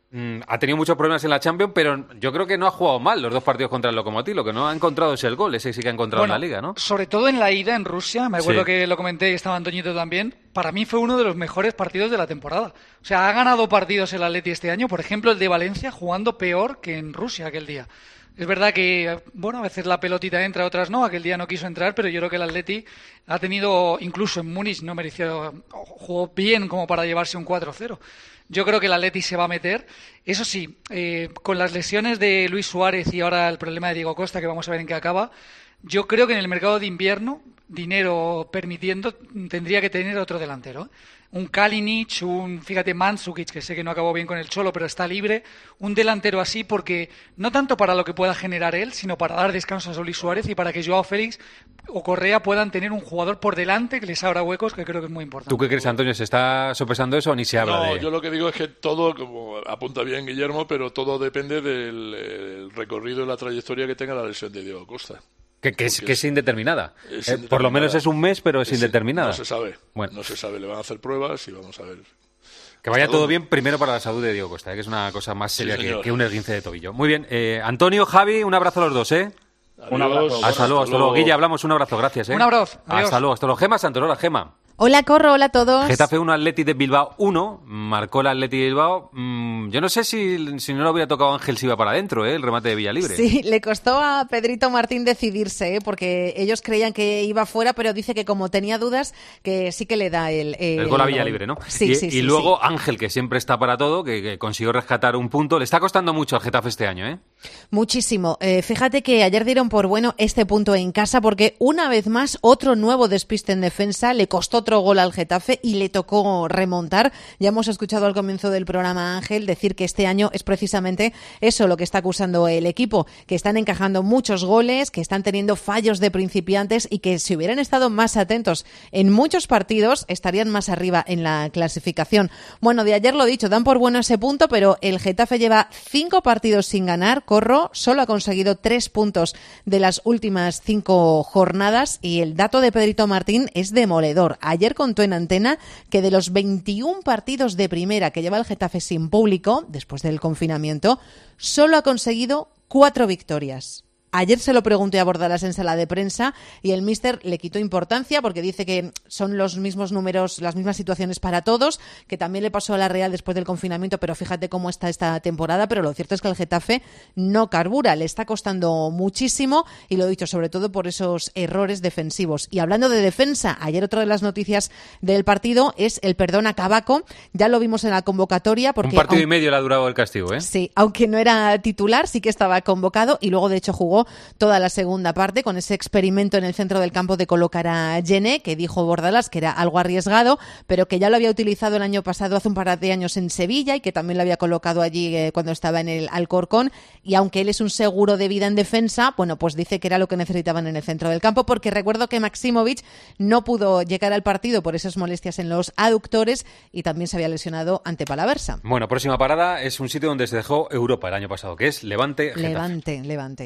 ha tenido muchos problemas en la Champions, pero yo creo que no ha jugado mal los dos partidos contra el Lokomotiv. Lo que no ha encontrado es el gol, ese sí que ha encontrado bueno, en la Liga, ¿no? Sobre todo en la ida en Rusia, me acuerdo sí. que lo comenté y estaba Antoñito también. Para mí fue uno de los mejores partidos de la temporada. O sea, ha ganado partidos el Atleti este año, por ejemplo el de Valencia, jugando peor que en Rusia aquel día. Es verdad que, bueno, a veces la pelotita entra, otras no. Aquel día no quiso entrar, pero yo creo que el Atleti ha tenido, incluso en Múnich, no mereció, jugó bien como para llevarse un cuatro cero. Yo creo que el Atleti se va a meter. Eso sí, eh, con las lesiones de Luis Suárez y ahora el problema de Diego Costa, que vamos a ver en qué acaba, yo creo que en el mercado de invierno, dinero permitiendo, tendría que tener otro delantero. Un Kalinic, un, fíjate, Mandzukic, que sé que no acabó bien con el Cholo, pero está libre. Un delantero así, porque no tanto para lo que pueda generar él, sino para dar descansos a Luis Suárez y para que Joao Félix o Correa puedan tener un jugador por delante que les abra huecos, que creo que es muy importante. ¿Tú qué crees, Antonio? ¿Se está sopesando eso o ni se habla no, de...? No, yo lo que digo es que todo, como apunta bien Guillermo, pero todo depende del recorrido y la trayectoria que tenga la lesión de Diego Costa. Que, que, es, que es indeterminada. Es eh, indeterminada. Por lo menos es un mes, pero es, es indeterminada. No se sabe. Bueno. No se sabe. Le van a hacer pruebas y vamos a ver. Que vaya todo bien primero para la salud de Diego Costa, eh, que es una cosa más seria sí, que, que un esguince de tobillo. Muy bien. Eh, Antonio, Javi, un abrazo a los dos, ¿eh? Adiós. Un abrazo. Hasta luego, hasta luego. Guille, hablamos. Un abrazo. Gracias, ¿eh? Un abrazo. Adiós. Hasta luego. Hasta luego. Gema Santorola, Gema. Hola, Corro, hola a todos. Getafe uno, Atleti de Bilbao uno, marcó el Atleti de Bilbao. Mm, yo no sé si, si no lo hubiera tocado Ángel si iba para adentro, ¿eh? El remate de Villalibre. Sí, le costó a Pedrito Martín decidirse, ¿eh? Porque ellos creían que iba fuera, pero dice que como tenía dudas, que sí que le da el... El, el gol a Villalibre, ¿no? Sí, y, sí, y sí. luego sí. Ángel, que siempre está para todo, que, que consiguió rescatar un punto. Le está costando mucho al Getafe este año, ¿eh? Muchísimo. Eh, fíjate que ayer dieron por bueno este punto en casa, porque una vez más otro nuevo despiste en defensa, le costó otro gol al Getafe y le tocó remontar. Ya hemos escuchado al comienzo del programa Ángel decir que este año es precisamente eso lo que está acusando el equipo, que están encajando muchos goles, que están teniendo fallos de principiantes y que si hubieran estado más atentos en muchos partidos estarían más arriba en la clasificación. Bueno, de ayer lo dicho, dan por bueno ese punto, pero el Getafe lleva cinco partidos sin ganar. Corro solo ha conseguido tres puntos de las últimas cinco jornadas y el dato de Pedrito Martín es demoledor. Ayer contó en Antena que de los veintiún partidos de primera que lleva el Getafe sin público, después del confinamiento, solo ha conseguido cuatro victorias. Ayer se lo pregunté a Bordalas en sala de prensa y el míster le quitó importancia porque dice que son los mismos números, las mismas situaciones para todos, que también le pasó a la Real después del confinamiento, pero fíjate cómo está esta temporada. Pero lo cierto es que el Getafe no carbura, le está costando muchísimo y lo he dicho, sobre todo por esos errores defensivos. Y hablando de defensa, ayer otra de las noticias del partido es el perdón a Cabaco. Ya lo vimos en la convocatoria. Porque un partido aunque, y medio le ha durado el castigo, ¿eh? Sí, aunque no era titular, sí que estaba convocado y luego de hecho jugó toda la segunda parte con ese experimento en el centro del campo de colocar a Yené, que dijo Bordalas que era algo arriesgado, pero que ya lo había utilizado el año pasado, hace un par de años en Sevilla, y que también lo había colocado allí eh, cuando estaba en el Alcorcón. Y aunque él es un seguro de vida en defensa, bueno, pues dice que era lo que necesitaban en el centro del campo, porque recuerdo que Maximovic no pudo llegar al partido por esas molestias en los aductores y también se había lesionado ante Palaversa. Bueno, próxima parada es un sitio donde se dejó Europa el año pasado, que es Levante Getafe. Levante, Levante. Muy bien, Gemma.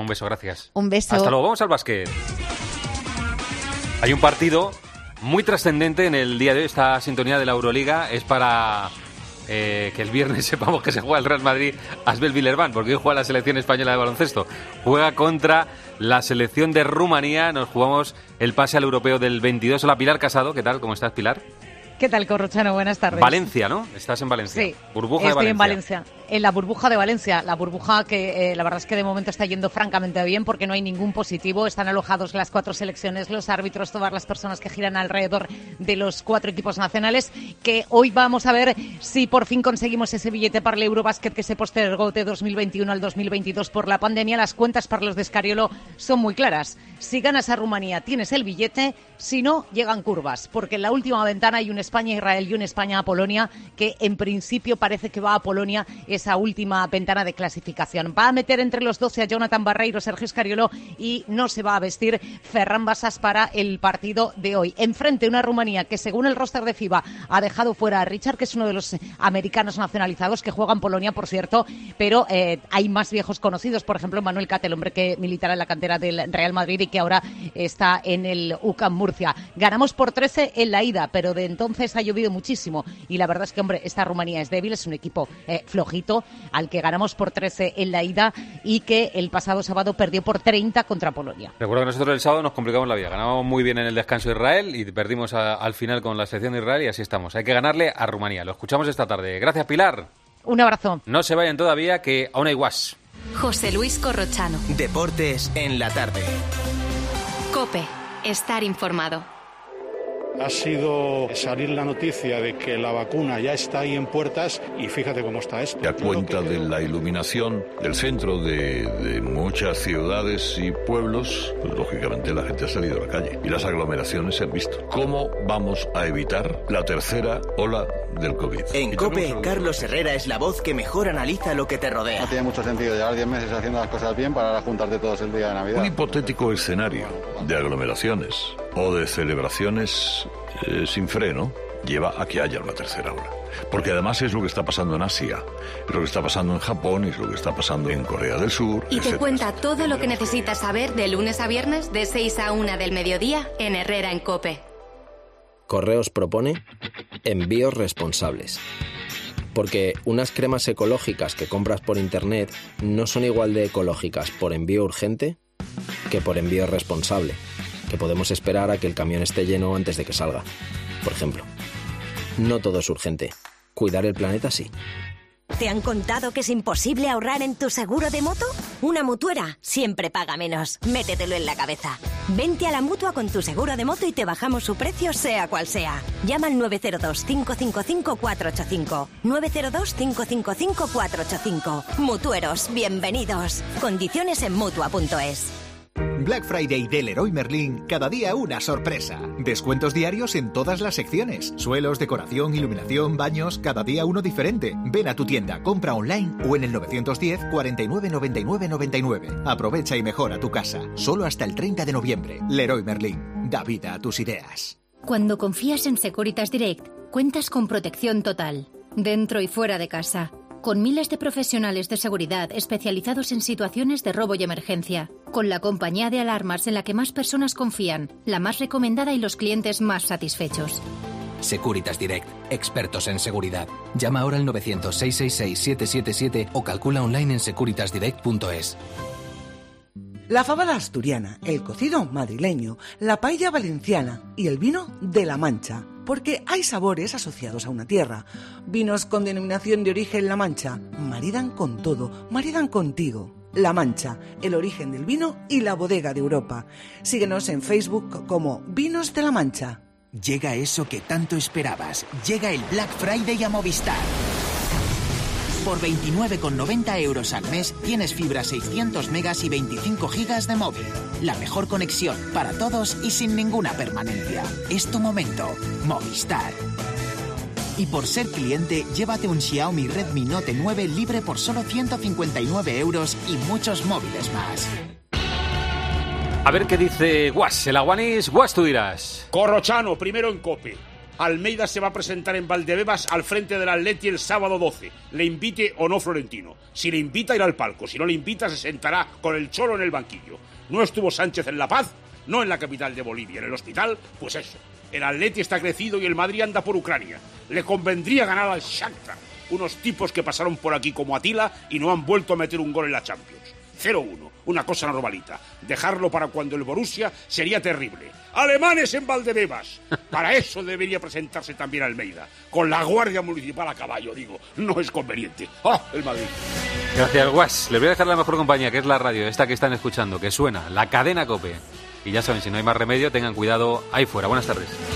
un beso, gracias. Un beso. Hasta luego, vamos al básquet. Hay un partido muy trascendente en el día de hoy. Esta sintonía de la Euroliga es para eh, que el viernes sepamos que se juega el Real Madrid Asbel Villerban, porque hoy juega la selección española de baloncesto. Juega contra la selección de Rumanía. Nos jugamos el pase al europeo del veintidós. Hola, Pilar Casado. ¿Qué tal? ¿Cómo estás, Pilar? ¿Qué tal, Corrochano? Buenas tardes. Valencia, ¿no? Estás en Valencia. Sí, burbuja estoy de en Valencia. En la burbuja de Valencia. La burbuja que eh, la verdad es que de momento está yendo francamente bien porque no hay ningún positivo. Están alojados las cuatro selecciones, los árbitros, todas las personas que giran alrededor de los cuatro equipos nacionales. Que hoy vamos a ver si por fin conseguimos ese billete para el Eurobasket que se postergó de dos mil veintiuno al dos mil veintidós por la pandemia. Las cuentas para los de Escariolo son muy claras. Si ganas a Rumanía tienes el billete, si no, llegan curvas. Porque en la última ventana hay un España-Israel y un España-Polonia que en principio parece que va a Polonia esa última ventana de clasificación. Va a meter entre los doce a Jonathan Barreiro, Sergio Escariolo y no se va a vestir Ferran Bassas para el partido de hoy. Enfrente una Rumanía que según el roster de FIBA ha dejado fuera a Richard, que es uno de los americanos nacionalizados que juega en Polonia, por cierto, pero eh, hay más viejos conocidos, por ejemplo Manuel Cate, el hombre que militará en la cantera del Real Madrid y que ahora está en el U C A M Murcia. Ganamos por trece en la ida, pero de entonces ha llovido muchísimo y la verdad es que, hombre, esta Rumanía es débil, es un equipo eh, flojito, al que ganamos por trece en la ida y que el pasado sábado perdió por treinta contra Polonia. Recuerdo que nosotros el sábado nos complicamos la vida. Ganábamos muy bien en el descanso de Israel y perdimos a, al final con la selección de Israel y así estamos. Hay que ganarle a Rumanía. Lo escuchamos esta tarde. Gracias, Pilar. Un abrazo. No se vayan todavía, que aún hay guas. José Luis Corrochano. Deportes en la tarde. COPE. Estar informado. Ha sido salir la noticia de que la vacuna ya está ahí en puertas y fíjate cómo está esto. A cuenta de la iluminación del centro de, de muchas ciudades y pueblos, pues lógicamente la gente ha salido a la calle y las aglomeraciones se han visto. ¿Cómo vamos a evitar la tercera ola del COVID? En COPE, Carlos Herrera es la voz que mejor analiza lo que te rodea. No tiene mucho sentido llevar diez meses haciendo las cosas bien para juntarte todos el día de Navidad. Un hipotético escenario de aglomeraciones o de celebraciones eh, sin freno lleva a que haya una tercera ola. Porque además es lo que está pasando en Asia, es lo que está pasando en Japón, es lo que está pasando en Corea del Sur, Y te etcétera. cuenta todo lo que necesitas saber de lunes a viernes de seis a una del mediodía en Herrera en COPE. Correos propone envíos responsables. Porque unas cremas ecológicas que compras por internet no son igual de ecológicas por envío urgente que por envío responsable, que podemos esperar a que el camión esté lleno antes de que salga. Por ejemplo, no todo es urgente. Cuidar el planeta sí. ¿Te han contado que es imposible ahorrar en tu seguro de moto? Una mutuera siempre paga menos. Métetelo en la cabeza. Vente a la Mutua con tu seguro de moto y te bajamos su precio sea cual sea. Llama al nueve cero dos, cinco cinco cinco, cuatro ocho cinco. nueve cero dos, cinco cinco cinco, cuatro ocho cinco. Mutueros, bienvenidos. Condiciones en Mutua punto es. Black Friday del Leroy Merlin, cada día una sorpresa. Descuentos diarios en todas las secciones. Suelos, decoración, iluminación, baños, cada día uno diferente. Ven a tu tienda, compra online o en el nueve uno cero, cuarenta y nueve, noventa y nueve, noventa y nueve. Aprovecha y mejora tu casa. Solo hasta el treinta de noviembre. Leroy Merlin, da vida a tus ideas. Cuando confías en Securitas Direct, cuentas con protección total, dentro y fuera de casa. Con miles de profesionales de seguridad especializados en situaciones de robo y emergencia. Con la compañía de alarmas en la que más personas confían, la más recomendada y los clientes más satisfechos. Securitas Direct, expertos en seguridad. Llama ahora al novecientos, seiscientos sesenta y seis, siete siete siete o calcula online en securitas direct punto es. La fabada asturiana, el cocido madrileño, la paella valenciana y el vino de La Mancha. Porque hay sabores asociados a una tierra. Vinos con denominación de origen La Mancha maridan con todo, maridan contigo. La Mancha, el origen del vino y la bodega de Europa. Síguenos en Facebook como Vinos de La Mancha. Llega eso que tanto esperabas. Llega el Black Friday a Movistar. Por veintinueve con noventa euros al mes tienes fibra seiscientos megas y veinticinco gigas de móvil. La mejor conexión para todos y sin ninguna permanencia. Es tu momento. Movistar. Y por ser cliente, llévate un Xiaomi Redmi Note nueve libre por solo ciento cincuenta y nueve euros y muchos móviles más. A ver qué dice Guas, el Aguanis. Guas, tú dirás. Corrochano, primero en COPE. Almeida se va a presentar en Valdebebas al frente del Atleti el sábado doce. Le invite o no Florentino. Si le invita, irá al palco. Si no le invita, se sentará con el Cholo en el banquillo. ¿No estuvo Sánchez en La Paz? No en la capital de Bolivia. En el hospital, pues eso. El Atleti está crecido y el Madrid anda por Ucrania. Le convendría ganar al Shakhtar. Unos tipos que pasaron por aquí como Atila y no han vuelto a meter un gol en la Champions. cero uno, una cosa normalita. Dejarlo para cuando el Borussia sería terrible. ¡Alemanes en Valdebebas! Para eso debería presentarse también Almeida. Con la Guardia Municipal a caballo, digo. No es conveniente. ¡Ah, el Madrid! Gracias, Guas. Les voy a dejar la mejor compañía, que es la radio, esta que están escuchando, que suena, la cadena COPE. Y ya saben, si no hay más remedio, tengan cuidado ahí fuera. Buenas tardes.